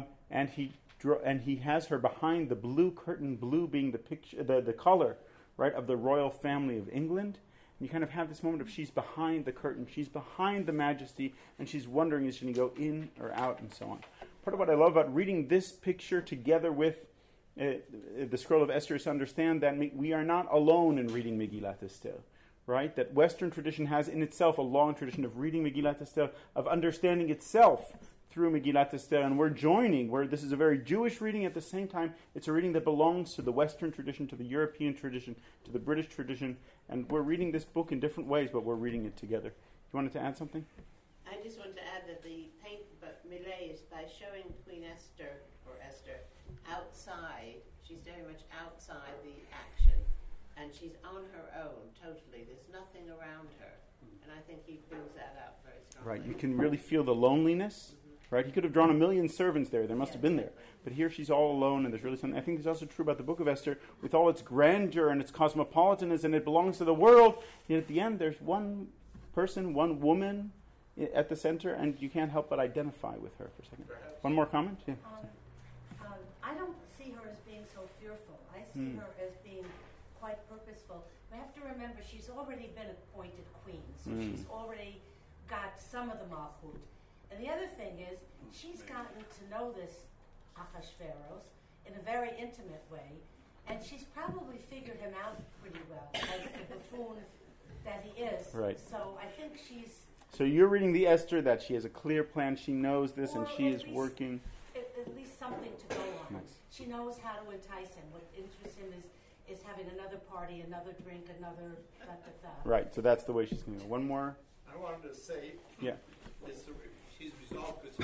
he has her behind the blue curtain, blue being the picture, the color, right, of the royal family of England. And you kind of have this moment of she's behind the curtain, she's behind the majesty, and she's wondering, is she going to go in or out, and so on. Part of what I love about reading this picture together with the scroll of Esther is to understand that we are not alone in reading Megillat Esther, right? That Western tradition has in itself a long tradition of reading Megillat Esther, of understanding itself through Megillat Esther, and we're joining, this is a very Jewish reading. At the same time, it's a reading that belongs to the Western tradition, to the European tradition, to the British tradition, and we're reading this book in different ways, but we're reading it together. You wanted to add something? I just want to add that the paint, but Millet is by showing Queen Esther, or Esther, outside. She's very much outside the action, and she's on her own, totally. There's nothing around her, and I think he brings that out very strongly. Right, you can really feel the loneliness. Right, he could have drawn 1,000,000 servants there. There must have been there. But here she's all alone, and there's really something. I think it's also true about the book of Esther, with all its grandeur and its cosmopolitanism, and it belongs to the world. Yet at the end, there's one person, one woman at the center, and you can't help but identify with her for a second. Perhaps. One more comment? Yeah. I don't see her as being so fearful. I see her as being quite purposeful. We have to remember she's already been appointed queen, so she's already got some of the malchut. And the other thing is, she's gotten to know this Achashverosh in a very intimate way, and she's probably figured him out pretty well as the buffoon that he is. Right. So I think she's... So you're reading the Esther that she has a clear plan, she knows this, and Or she at is least- working. At least something to go on. Nice. She knows how to entice him. What interests him is having another party, another drink, another da-da-da. Right, so that's the way she's going to go. One more? I wanted to say, Yeah. she's resolved because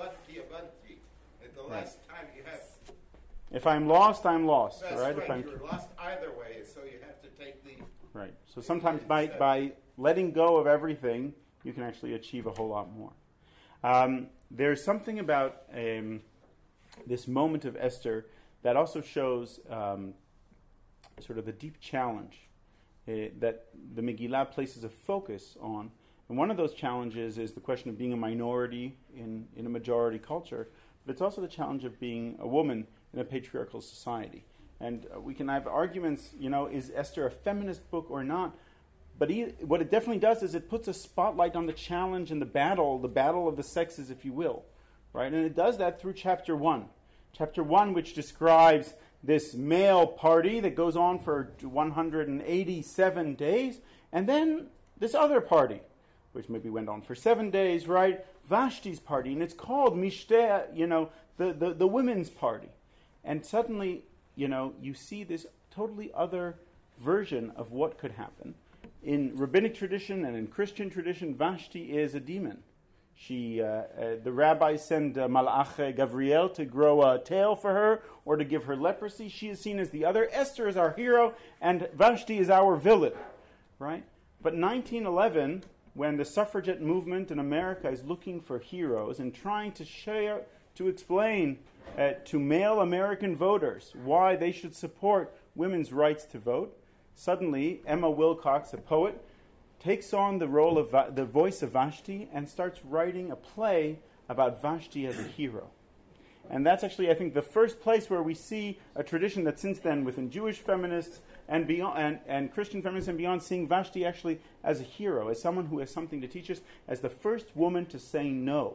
at the last time you have. If I'm lost, I'm lost. That's Right? right. If I'm You're lost either way, so you have to take the. right. So sometimes by letting go of everything, you can actually achieve a whole lot more. There's something about this moment of Esther that also shows sort of the deep challenge that the Megillah places a focus on. And one of those challenges is the question of being a minority in a majority culture, but it's also the challenge of being a woman in a patriarchal society. And we can have arguments, is Esther a feminist book or not? But what it definitely does is it puts a spotlight on the challenge and the battle of the sexes, if you will. Right? And it does that through chapter 1. Chapter 1, which describes this male party that goes on for 187 days, and then this other party, which maybe went on for 7 days, right? Vashti's party, and it's called Mishteh, the women's party. And suddenly, you see this totally other version of what could happen. In rabbinic tradition and in Christian tradition, Vashti is a demon. The rabbis send Malach Gavriel to grow a tail for her or to give her leprosy. She is seen as the other. Esther is our hero, and Vashti is our villain, right? But 1911, when the suffragette movement in America is looking for heroes and trying to explain to male American voters why they should support women's rights to vote, suddenly Emma Wilcox, a poet, takes on the role of the voice of Vashti and starts writing a play about Vashti as a hero. And that's actually, I think, the first place where we see a tradition that since then, within Jewish feminists and beyond, and Christian feminists and beyond, seeing Vashti actually as a hero, as someone who has something to teach us, as the first woman to say no.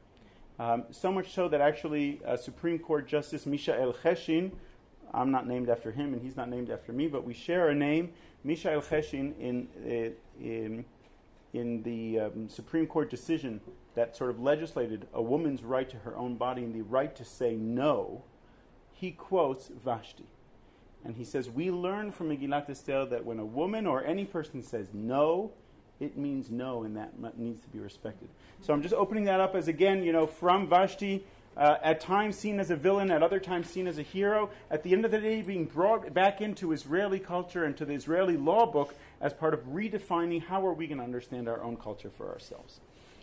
So much so that actually Supreme Court Justice Mishael Cheshin, I'm not named after him and he's not named after me, but we share a name, Mishael Cheshin, in the Supreme Court decision that sort of legislated a woman's right to her own body and the right to say no. He quotes Vashti. And he says, we learn from Megillat Esther that when a woman or any person says no, it means no, and that needs to be respected. So I'm just opening that up as, again, from Vashti, at times seen as a villain, at other times seen as a hero, at the end of the day being brought back into Israeli culture and to the Israeli law book as part of redefining how are we going to understand our own culture for ourselves.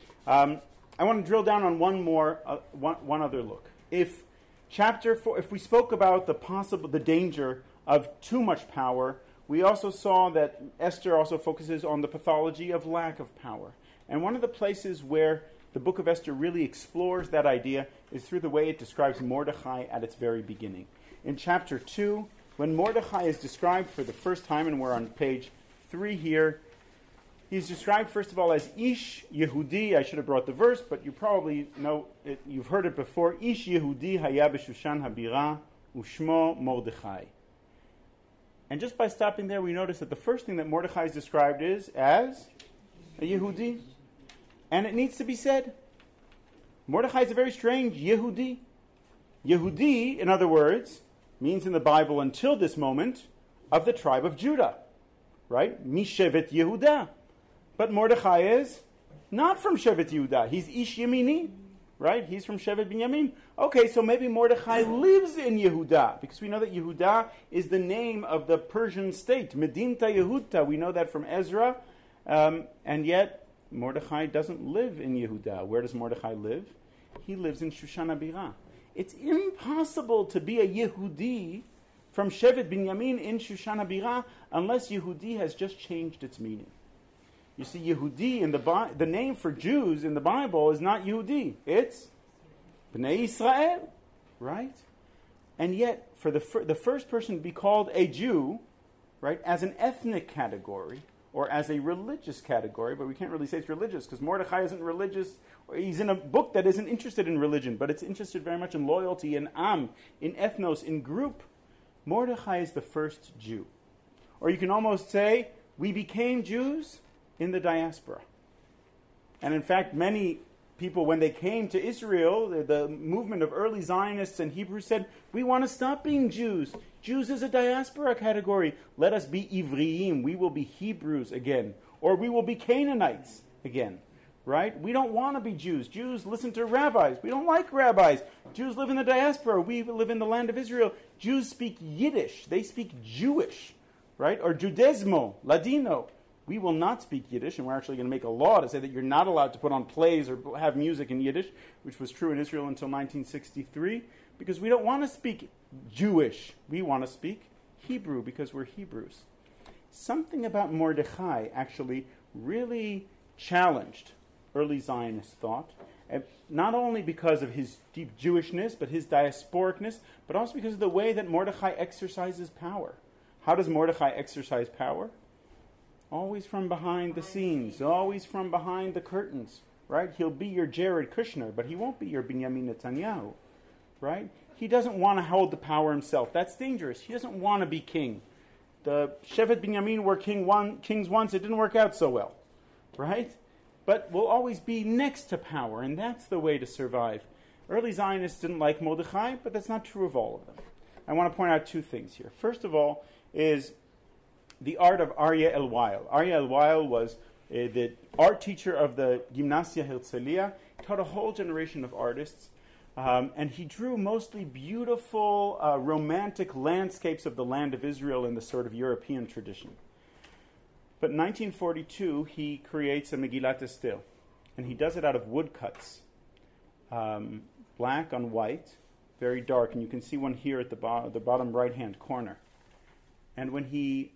I want to drill down on one other look. If chapter 4, if we spoke about the danger of too much power, we also saw that Esther also focuses on the pathology of lack of power. And one of the places where the book of Esther really explores that idea is through the way it describes Mordechai at its very beginning. In chapter 2, when Mordechai is described for the first time, and we're on page 3 here, he's described first of all as Ish Yehudi. I should have brought the verse, but you probably know it, you've heard it before. Ish Yehudi haya b'Shushan habira ushmo Mordechai. And just by stopping there, we notice that the first thing that Mordechai is described is as a Yehudi. And it needs to be said. Mordechai is a very strange Yehudi. Yehudi, in other words, means in the Bible until this moment, of the tribe of Judah. Right? Mishevet Yehuda. But Mordechai is not from Shevet Yehuda. He's Ish Yemini. Right? He's from Shevet Binyamin. Okay, so maybe Mordechai lives in Yehuda, because we know that Yehuda is the name of the Persian state. Medinta Yehuda. We know that from Ezra. And yet, Mordechai doesn't live in Yehuda. Where does Mordechai live? He lives in Shushan HaBirah. It's impossible to be a Yehudi from Shevet Binyamin in Shushan HaBirah unless Yehudi has just changed its meaning. You see, Yehudi in the name for Jews in the Bible is not Yehudi. It's Bnei Israel, right? And yet, for the first person to be called a Jew, right, as an ethnic category or as a religious category, but we can't really say it's religious because Mordechai isn't religious. He's in a book that isn't interested in religion, but it's interested very much in loyalty, in am, in ethnos, in group. Mordechai is the first Jew. Or you can almost say, we became Jews in the diaspora. And in fact, many people, when they came to Israel, the movement of early Zionists and Hebrews said, we want to stop being Jews. Jews is a diaspora category. Let us be Ivriim. We will be Hebrews again. Or we will be Canaanites again. Right? We don't want to be Jews. Jews listen to rabbis. We don't like rabbis. Jews live in the diaspora. We live in the land of Israel. Jews speak Yiddish. They speak Jewish. Right? Or Judaismo, Ladino. We will not speak Yiddish, and we're actually going to make a law to say that you're not allowed to put on plays or have music in Yiddish, which was true in Israel until 1963, because we don't want to speak Jewish. We want to speak Hebrew because we're Hebrews. Something about Mordechai actually really challenged early Zionist thought, not only because of his deep Jewishness, but his diasporicness, but also because of the way that Mordechai exercises power. How does Mordechai exercise power? Always from behind the scenes, always from behind the curtains, right? He'll be your Jared Kushner, but he won't be your Benjamin Netanyahu, right? He doesn't want to hold the power himself. That's dangerous. He doesn't want to be king. The Shevet Binyamin were kings once. It didn't work out so well, right? But will always be next to power, and that's the way to survive. Early Zionists didn't like Mordechai, but that's not true of all of them. I want to point out two things here. First of all is the art of Aryeh Elwayel. Aryeh Elwayel was the art teacher of the Gimnasia Herzliya. He taught a whole generation of artists, and he drew mostly beautiful, romantic landscapes of the land of Israel in the sort of European tradition. But in 1942, he creates a Megillat Esther, and he does it out of woodcuts, black on white, very dark, and you can see one here at the bottom right-hand corner. And when he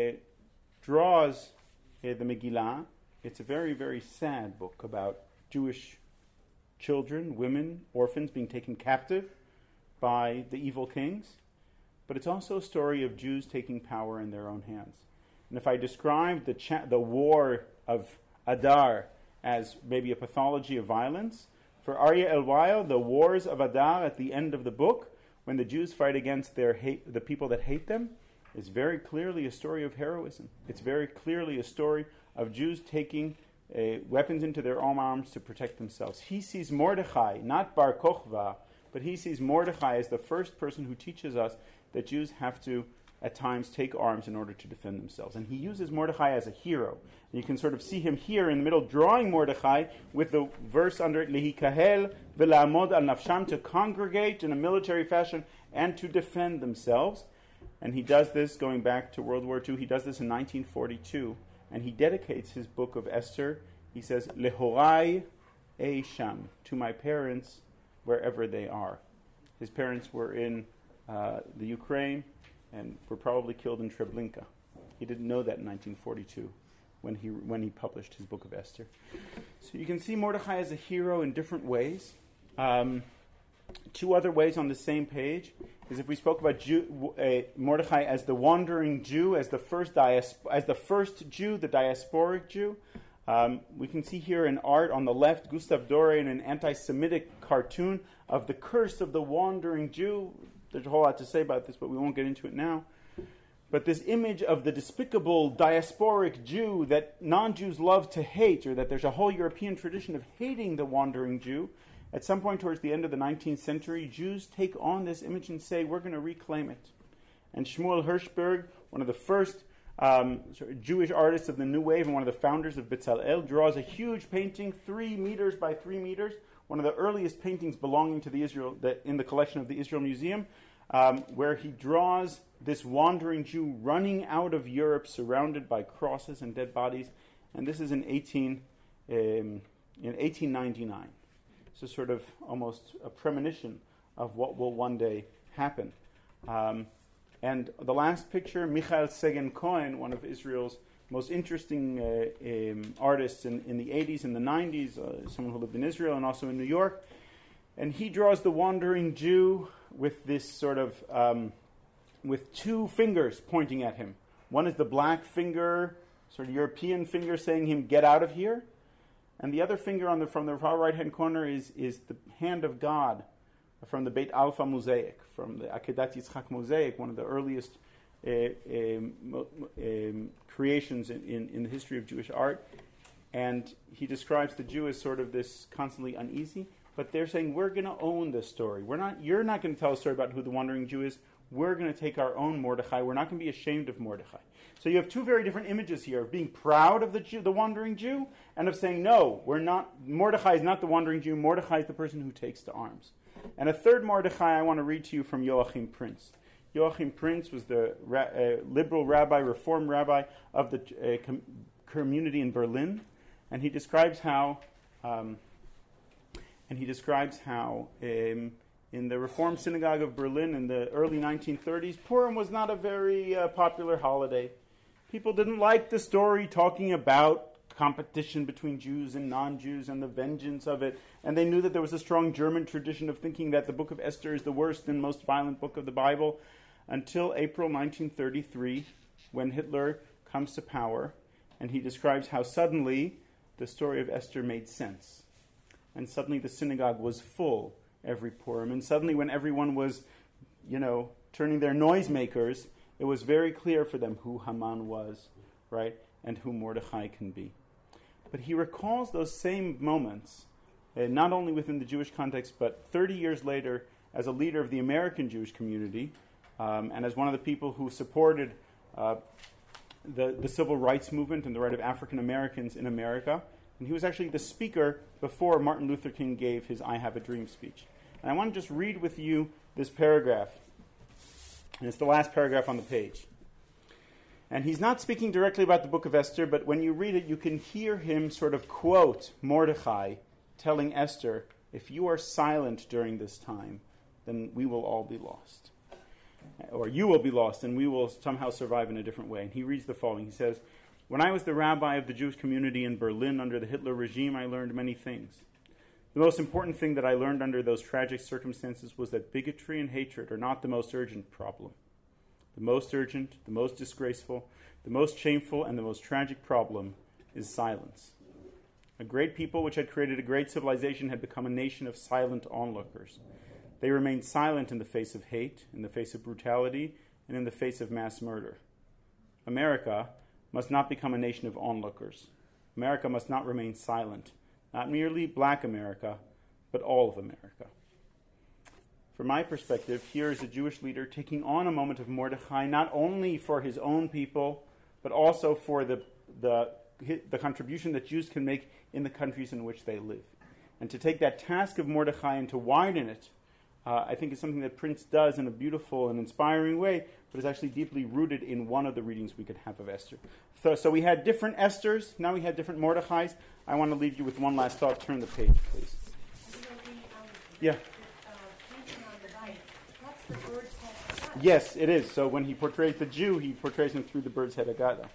draws the Megillah, it's a very, very sad book about Jewish children, women, orphans being taken captive by the evil kings. But it's also a story of Jews taking power in their own hands. And if I describe the war of Adar as maybe a pathology of violence, for Aryeh Elwayel, the wars of Adar at the end of the book, when the Jews fight against the people that hate them, is very clearly a story of heroism. It's very clearly a story of Jews taking weapons into their own arms to protect themselves. He sees Mordechai, not Bar Kochva, but he sees Mordechai as the first person who teaches us that Jews have to, at times, take arms in order to defend themselves. And he uses Mordechai as a hero. And you can sort of see him here in the middle drawing Mordechai with the verse under it, Lehikahel v'la'amod al nafsham, to congregate in a military fashion and to defend themselves. And he does this going back to World War II. He does this in 1942. And he dedicates his book of Esther. He says, Lehorai Sham, to my parents, wherever they are. His parents were in the Ukraine and were probably killed in Treblinka. He didn't know that in 1942 when he published his book of Esther. So you can see Mordechai as a hero in different ways. Two other ways on the same page is if we spoke about Mordechai as the wandering Jew, as the first Jew, the diasporic Jew. We can see here in art on the left, Gustav Doré in an anti-Semitic cartoon of the curse of the wandering Jew. There's a whole lot to say about this, but we won't get into it now. But this image of the despicable diasporic Jew that non-Jews love to hate, or that there's a whole European tradition of hating the wandering Jew, at some point towards the end of the 19th century, Jews take on this image and say, we're going to reclaim it. And Shmuel Hirschberg, one of the first Jewish artists of the New Wave and one of the founders of Betzalel, draws a huge painting, 3 meters by 3 meters, one of the earliest paintings belonging to in the collection of the Israel Museum, where he draws this wandering Jew running out of Europe surrounded by crosses and dead bodies. And this is in 1899. So sort of almost a premonition of what will one day happen. And the last picture, Michael Segen Cohen, one of Israel's most interesting artists in the 80s and the 90s, someone who lived in Israel and also in New York. And he draws the wandering Jew with this sort of, with two fingers pointing at him. One is the black finger, sort of European finger saying him, get out of here. And the other finger from the far right-hand corner is the hand of God from the Beit Alpha mosaic, from the Akedat Yitzchak mosaic, one of the earliest creations in the history of Jewish art. And he describes the Jew as sort of this constantly uneasy, but they're saying, we're going to own this story. You're not going to tell a story about who the wandering Jew is. We're going to take our own Mordechai. We're not going to be ashamed of Mordechai. So you have two very different images here of being proud of the wandering Jew, and of saying, no, we're not. Mordechai is not the wandering Jew. Mordechai is the person who takes to arms. And a third Mordechai I want to read to you from Joachim Prinz. Joachim Prinz was the liberal rabbi, reform rabbi of the community in Berlin, and he describes how in the Reform Synagogue of Berlin in the early 1930s, Purim was not a very popular holiday. People didn't like the story talking about competition between Jews and non-Jews and the vengeance of it. And they knew that there was a strong German tradition of thinking that the book of Esther is the worst and most violent book of the Bible, until April 1933, when Hitler comes to power, and he describes how suddenly the story of Esther made sense. And suddenly the synagogue was full every Purim. And suddenly when everyone was, turning their noisemakers, it was very clear for them who Haman was, right? And who Mordechai can be. But he recalls those same moments, not only within the Jewish context, but 30 years later as a leader of the American Jewish community, and as one of the people who supported the civil rights movement and the right of African Americans in America. And he was actually the speaker before Martin Luther King gave his I Have a Dream speech. And I want to just read with you this paragraph. And it's the last paragraph on the page. And he's not speaking directly about the book of Esther, but when you read it, you can hear him sort of quote Mordechai telling Esther, if you are silent during this time, then we will all be lost. Or you will be lost, and we will somehow survive in a different way. And he reads the following. He says, when I was the rabbi of the Jewish community in Berlin under the Hitler regime, I learned many things. The most important thing that I learned under those tragic circumstances was that bigotry and hatred are not the most urgent problem. The most urgent, the most disgraceful, the most shameful, and the most tragic problem is silence. A great people which had created a great civilization had become a nation of silent onlookers. They remained silent in the face of hate, in the face of brutality, and in the face of mass murder. America must not become a nation of onlookers. America must not remain silent. Not merely black America, but all of America. From my perspective, here is a Jewish leader taking on a moment of Mordechai, not only for his own people, but also for the contribution that Jews can make in the countries in which they live. And to take that task of Mordechai and to widen it, I think is something that Prince does in a beautiful and inspiring way, but is actually deeply rooted in one of the readings we could have of Esther. So we had different Esthers, now we had different Mordechais. I want to leave you with one last thought. Turn the page, please. Yeah. Yes, it is. So when he portrays the Jew, he portrays him through the bird's head agada.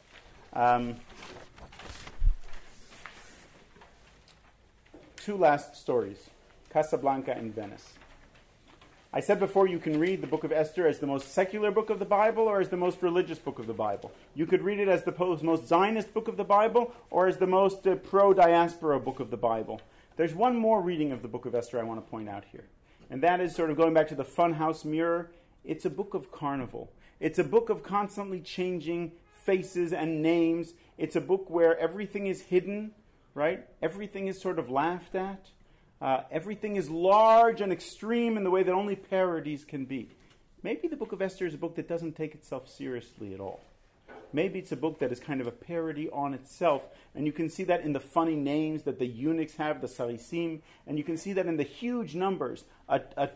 Two last stories, Casablanca and Venice. I said before, you can read the book of Esther as the most secular book of the Bible or as the most religious book of the Bible. You could read it as the most Zionist book of the Bible or as the most pro-diaspora book of the Bible. There's one more reading of the book of Esther I want to point out here. And that is sort of going back to the funhouse mirror. It's a book of carnival. It's a book of constantly changing faces and names. It's a book where everything is hidden, right? Everything is sort of laughed at. Everything is large and extreme in the way that only parodies can be. Maybe the book of Esther is a book that doesn't take itself seriously at all. Maybe it's a book that is kind of a parody on itself, and you can see that in the funny names that the eunuchs have, the sarisim, and you can see that in the huge numbers. A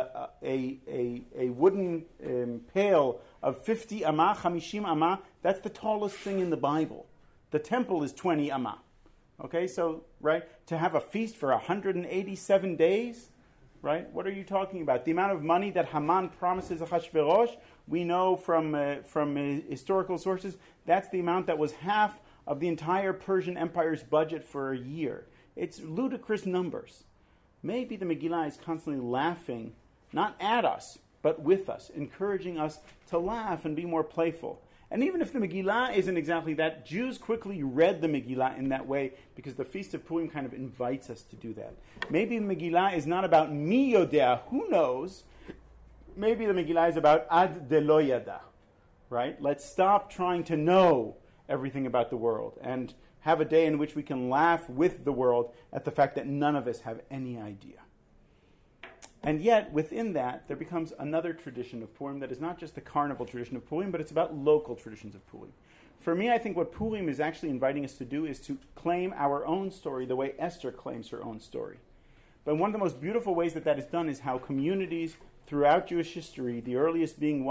wooden pail of 50 amah, 50 amah, that's the tallest thing in the Bible. The temple is 20 amah. Okay, so, right, to have a feast for 187 days, right? What are you talking about? The amount of money that Haman promises Achashverosh, we know from historical sources, that's the amount that was half of the entire Persian Empire's budget for a year. It's ludicrous numbers. Maybe the Megillah is constantly laughing, not at us, but with us, encouraging us to laugh and be more playful. And even if the Megillah isn't exactly that, Jews quickly read the Megillah in that way because the Feast of Purim kind of invites us to do that. Maybe the Megillah is not about mi yodea, who knows? Maybe the Megillah is about ad de lo yada, right? Let's stop trying to know everything about the world and have a day in which we can laugh with the world at the fact that none of us have any idea. And yet, within that, there becomes another tradition of Purim that is not just the carnival tradition of Purim, but it's about local traditions of Purim. For me, I think what Purim is actually inviting us to do is to claim our own story the way Esther claims her own story. But one of the most beautiful ways that is done is how communities throughout Jewish history, the earliest being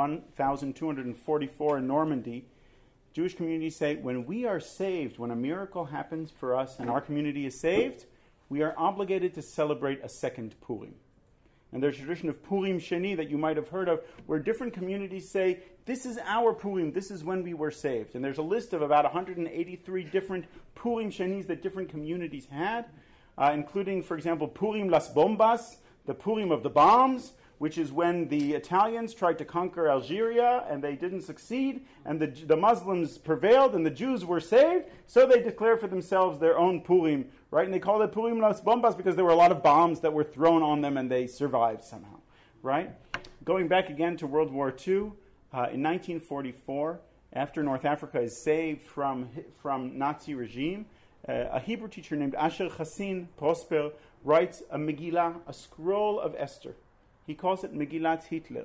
1244 in Normandy, Jewish communities say, when we are saved, when a miracle happens for us and our community is saved, we are obligated to celebrate a second Purim. And there's a tradition of Purim Sheni that you might have heard of, where different communities say, this is our Purim, this is when we were saved. And there's a list of about 183 different Purim Shenis that different communities had, including, for example, Purim Las Bombas, the Purim of the bombs, which is when the Italians tried to conquer Algeria and they didn't succeed, and the Muslims prevailed and the Jews were saved, so they declared for themselves their own Purim, right? And they called it Purim Las Bombas because there were a lot of bombs that were thrown on them and they survived somehow, right? Going back again to World War II, in 1944, after North Africa is saved from Nazi regime, a Hebrew teacher named Asher Chassin Prosper writes a Megillah, a scroll of Esther. He calls it Megillat Hitler.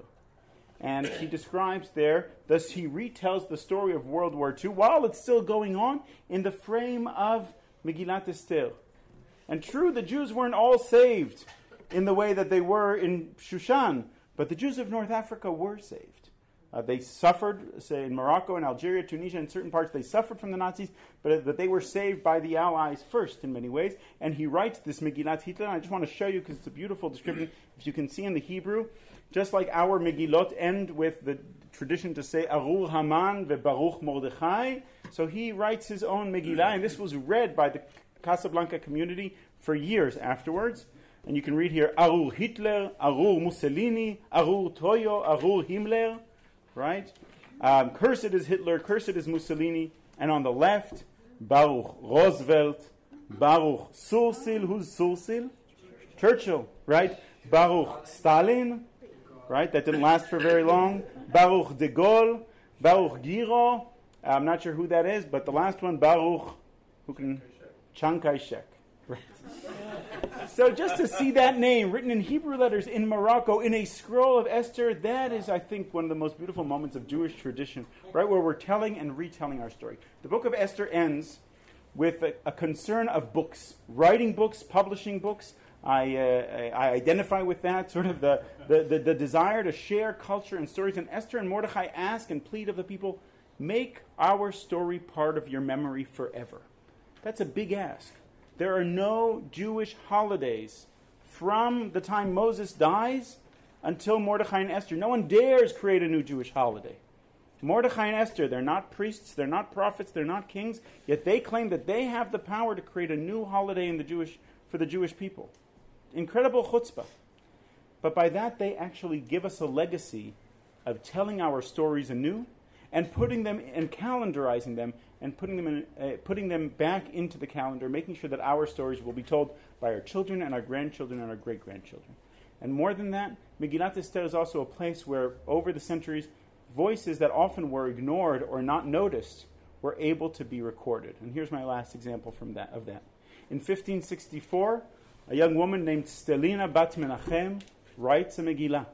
And he describes there, thus he retells the story of World War II while it's still going on in the frame of Megillat Esther. And true, the Jews weren't all saved in the way that they were in Shushan, but the Jews of North Africa were saved. They suffered, say in Morocco and Algeria, Tunisia, in certain parts, they suffered from the Nazis, but they were saved by the Allies first in many ways. And he writes this Megillat Hitler, and I just want to show you because it's a beautiful description. If you can see in the Hebrew, just like our Megillot end with the tradition to say Arur Haman veBaruch Mordechai, so he writes his own Megillah, and this was read by the Casablanca community for years afterwards. And you can read here Arur Hitler, Arur Mussolini, Arur Toyo, Arur Himmler. Right? Cursed is Hitler, cursed is Mussolini. And on the left, Baruch Roosevelt, Baruch Sursil. Who's Sursil? Churchill, right? Baruch Stalin, right? That didn't last for very long. Baruch de Gaulle, Baruch Giro. I'm not sure who that is, but the last one, Baruch, Chiang Kai-shek. Right. So just to see that name written in Hebrew letters in Morocco in a scroll of Esther, that is, I think, one of the most beautiful moments of Jewish tradition, right, where we're telling and retelling our story. The book of Esther ends with a concern of books, writing books, publishing books. I identify with that, sort of the desire to share culture and stories. And Esther and Mordechai ask and plead of the people, make our story part of your memory forever. That's a big ask. There are no Jewish holidays from the time Moses dies until Mordechai and Esther. No one dares create a new Jewish holiday. Mordechai and Esther, they're not priests, they're not prophets, they're not kings, yet they claim that they have the power to create a new holiday for the Jewish people. Incredible chutzpah. But by that, they actually give us a legacy of telling our stories anew and putting them and calendarizing them and putting them back into the calendar, making sure that our stories will be told by our children and our grandchildren and our great-grandchildren. And more than that, Megillat Esther is also a place where, over the centuries, voices that often were ignored or not noticed were able to be recorded. And here's my last example of that. In 1564, a young woman named Stelina Bat Menachem writes a Megillah.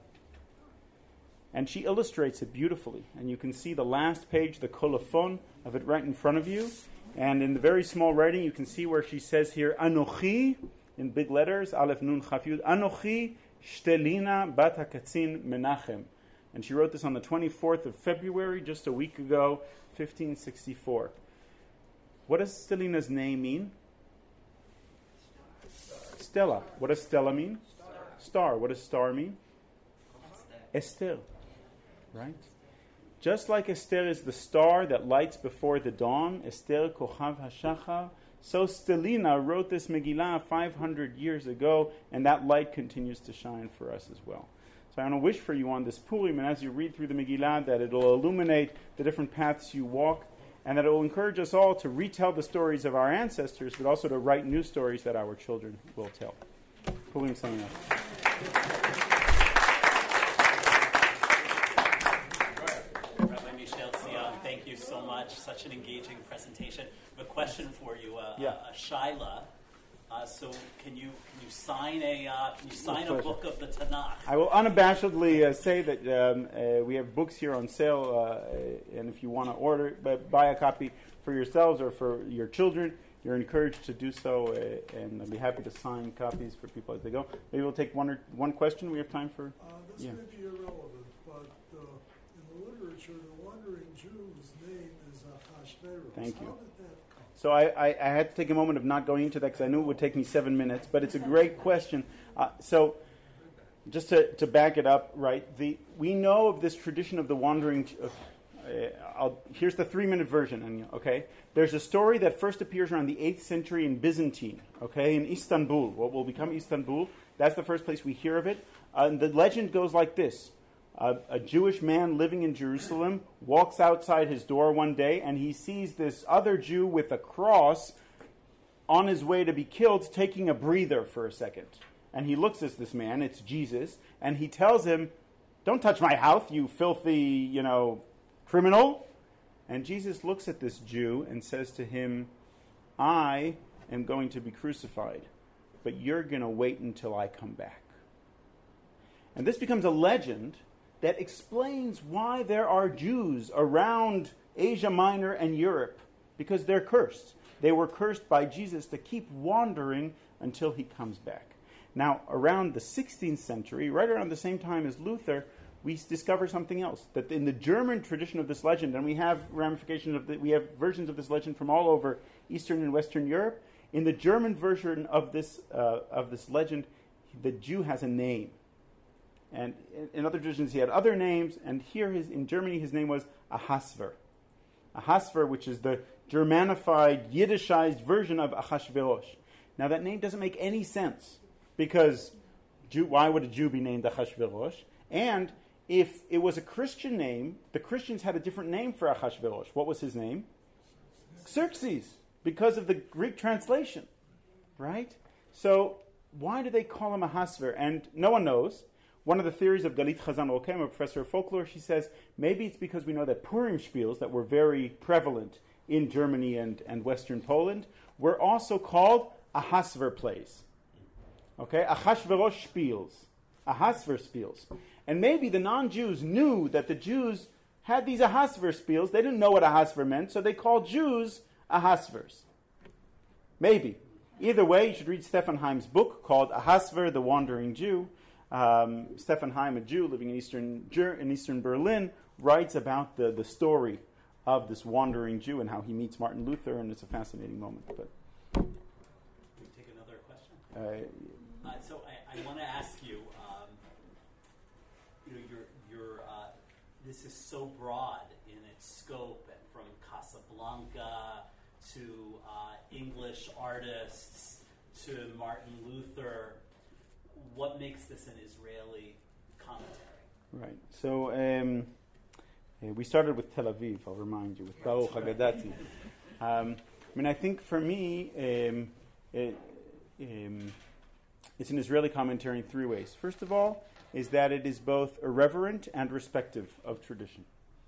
And she illustrates it beautifully. And you can see the last page, the colophon of it right in front of you. And in the very small writing, you can see where she says here, Anochi, in big letters, Aleph Nun Chaf Yud, Anochi Stelina Bat HaKatzin Menachem. And she wrote this on the 24th of February, just a week ago, 1564. What does Stelina's name mean? Stella. What does Stella mean? Star. What does star mean? Esther. Right? Just like Esther is the star that lights before the dawn, Esther Kochav HaShachar, so Stelina wrote this Megillah 500 years ago, and that light continues to shine for us as well. So I want to wish for you on this Purim, and as you read through the Megillah, that it will illuminate the different paths you walk, and that it will encourage us all to retell the stories of our ancestors, but also to write new stories that our children will tell. Purim Sameach. Thank you so much. Such an engaging presentation. I have a question for you, Shaila. So can you sign a book of the Tanakh? I will unabashedly say that we have books here on sale, and if you want to order, buy a copy for yourselves or for your children, you're encouraged to do so, and I'll be happy to sign copies for people as they go. Maybe we'll take one question. We have time for. This may be irrelevant, but in the literature, the Wandering Jew's name is Achashverosh. Thank you. How did that come? So I had to take a moment of not going into that because I knew it would take me 7 minutes, but it's a great question. So just to back it up, right, we know of this tradition of the wandering. Here's the 3-minute version. Okay, there's a story that first appears around the 8th century in Byzantine. Okay, in Istanbul, what will become Istanbul. That's the first place we hear of it. And the legend goes like this. A Jewish man living in Jerusalem walks outside his door one day and he sees this other Jew with a cross on his way to be killed, taking a breather for a second. And he looks at this man, it's Jesus, and he tells him, "Don't touch my house, you filthy, criminal." And Jesus looks at this Jew and says to him, "I am going to be crucified, but you're going to wait until I come back." And this becomes a legend that explains why there are Jews around Asia Minor and Europe, because they're cursed. They were cursed by Jesus to keep wandering until he comes back. Now, around the 16th century, right around the same time as Luther, we discover something else. That in the German tradition of this legend, and we have we have versions of this legend from all over Eastern and Western Europe. In the German version of this legend, the Jew has a name. And in other traditions, he had other names. And here, in Germany, his name was Ahasver. Ahasver, which is the Germanified, Yiddishized version of Achashverosh. Now, that name doesn't make any sense, because why would a Jew be named Achashverosh? And if it was a Christian name, the Christians had a different name for Achashverosh. What was his name? Xerxes, because of the Greek translation, right? So why do they call him Ahasver? And no one knows. One of the theories of Galit Chazan Rokem, a professor of folklore, she says, maybe it's because we know that Purim spiels that were very prevalent in Germany and Western Poland were also called Ahasver plays. Okay, Achashverosh spiels, Ahasver spiels. And maybe the non-Jews knew that the Jews had these Ahasver spiels. They didn't know what Ahasver meant, so they called Jews Ahasvers. Maybe. Either way, you should read Stefan Heim's book called Ahasver, the Wandering Jew. Stefan Heim, a Jew living in Eastern Berlin, writes about the story of this wandering Jew and how he meets Martin Luther, and it's a fascinating moment. But can we take another question? So I want to ask you, this is so broad in its scope, and from Casablanca to English artists to Martin Luther. What makes this an Israeli commentary? Right. So we started with Tel Aviv, I'll remind you, with Baruch Haggadati. I think for me, it's an Israeli commentary in 3 ways. First of all, is that it is both irreverent and respectful of tradition.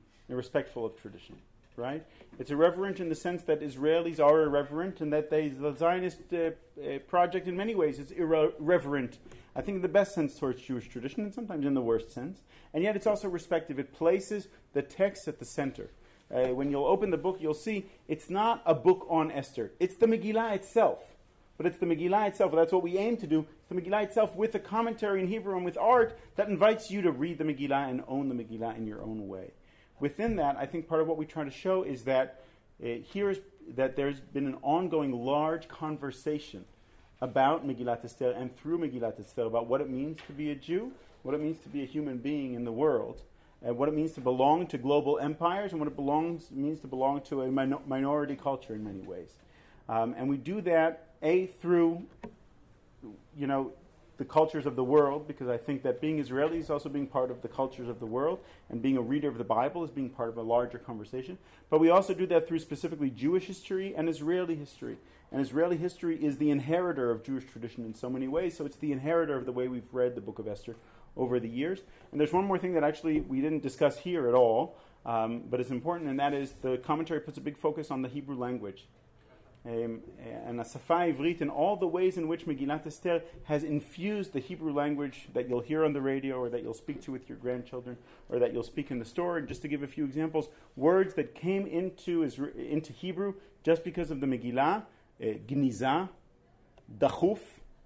Right? It's irreverent in the sense that Israelis are irreverent, and that the Zionist project in many ways is irreverent, I think in the best sense towards Jewish tradition, and sometimes in the worst sense. And yet it's also respective. It places the text at the center. When you'll open the book, you'll see it's not a book on Esther. It's the Megillah itself. But it's the Megillah itself. That's what we aim to do. It's the Megillah itself with a commentary in Hebrew and with art that invites you to read the Megillah and own the Megillah in your own way. Within that, I think part of what we try to show is that there's been an ongoing large conversation about Megillat Esther and through Megillat Esther about what it means to be a Jew, what it means to be a human being in the world, and what it means to belong to global empires, and what it means to belong to a minority culture in many ways. And we do that, through, the cultures of the world, because I think that being Israeli is also being part of the cultures of the world, and being a reader of the Bible is being part of a larger conversation. But we also do that through specifically Jewish history and Israeli history. And Israeli history is the inheritor of Jewish tradition in so many ways, so it's the inheritor of the way we've read the Book of Esther over the years. And there's one more thing that actually we didn't discuss here at all, but it's important, and that is the commentary puts a big focus on the Hebrew language. And the Safa Ivrit, and all the ways in which Megillat Esther has infused the Hebrew language that you'll hear on the radio, or that you'll speak to with your grandchildren, or that you'll speak in the store. And just to give a few examples, words that came into Hebrew just because of the Megillah: Gniza, Dachuf,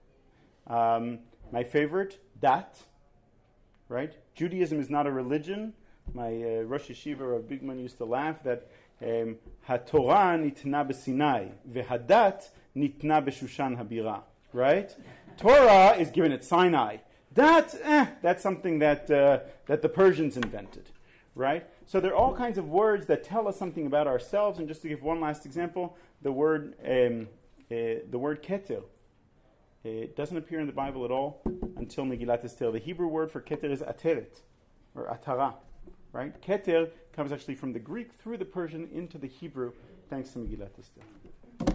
my favorite, Dat. Right? Judaism is not a religion. My Rosh Yeshiva, Rav Bigman, used to laugh that HaTorah nitna b'Sinai, v'Hadat nitna b'Shushan Habira. Right? Torah is given at Sinai. That's something that the Persians invented. Right? So there are all kinds of words that tell us something about ourselves. And just to give one last example, the word keter. It doesn't appear in the Bible at all until Megillat Esther. The Hebrew word for keter is ateret, or atara. Right? Keter comes actually from the Greek through the Persian into the Hebrew, thanks to Megillat Esther.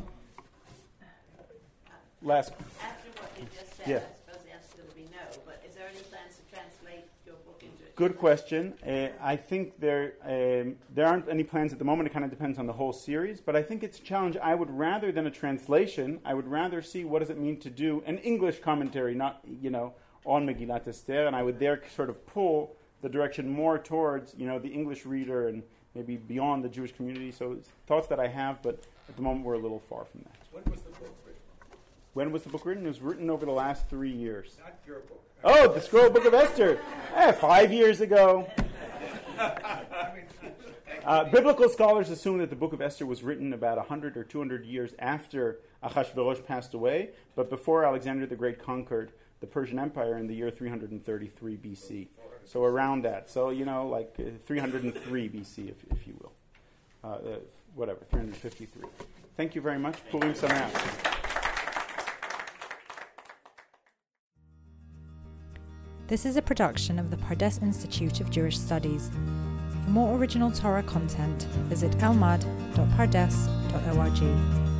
Last. After what you just said, yeah. I suppose the answer will be no, but is there any plans to translate your book into it? Good question. I think there aren't any plans at the moment. It kind of depends on the whole series, but I think it's a challenge. I would rather than a translation, I would rather see what does it mean to do an English commentary, not, on Megillat Esther, and I would there sort of pull the direction more towards, the English reader and maybe beyond the Jewish community. So it's thoughts that I have, but at the moment we're a little far from that. When was the book written? When was the book written? It was written over the last 3 years. Not your book. Oh, the Scroll Book of Esther. 5 years ago. Biblical scholars assume that the Book of Esther was written about 100 or 200 years after Achashverosh passed away, but before Alexander the Great conquered the Persian Empire in the year 333 BC. So around that. So, 303 BC, if you will. 353. Thank you very much. Purim Sameach. This is a production of the Pardes Institute of Jewish Studies. For more original Torah content, visit elmad.pardes.org.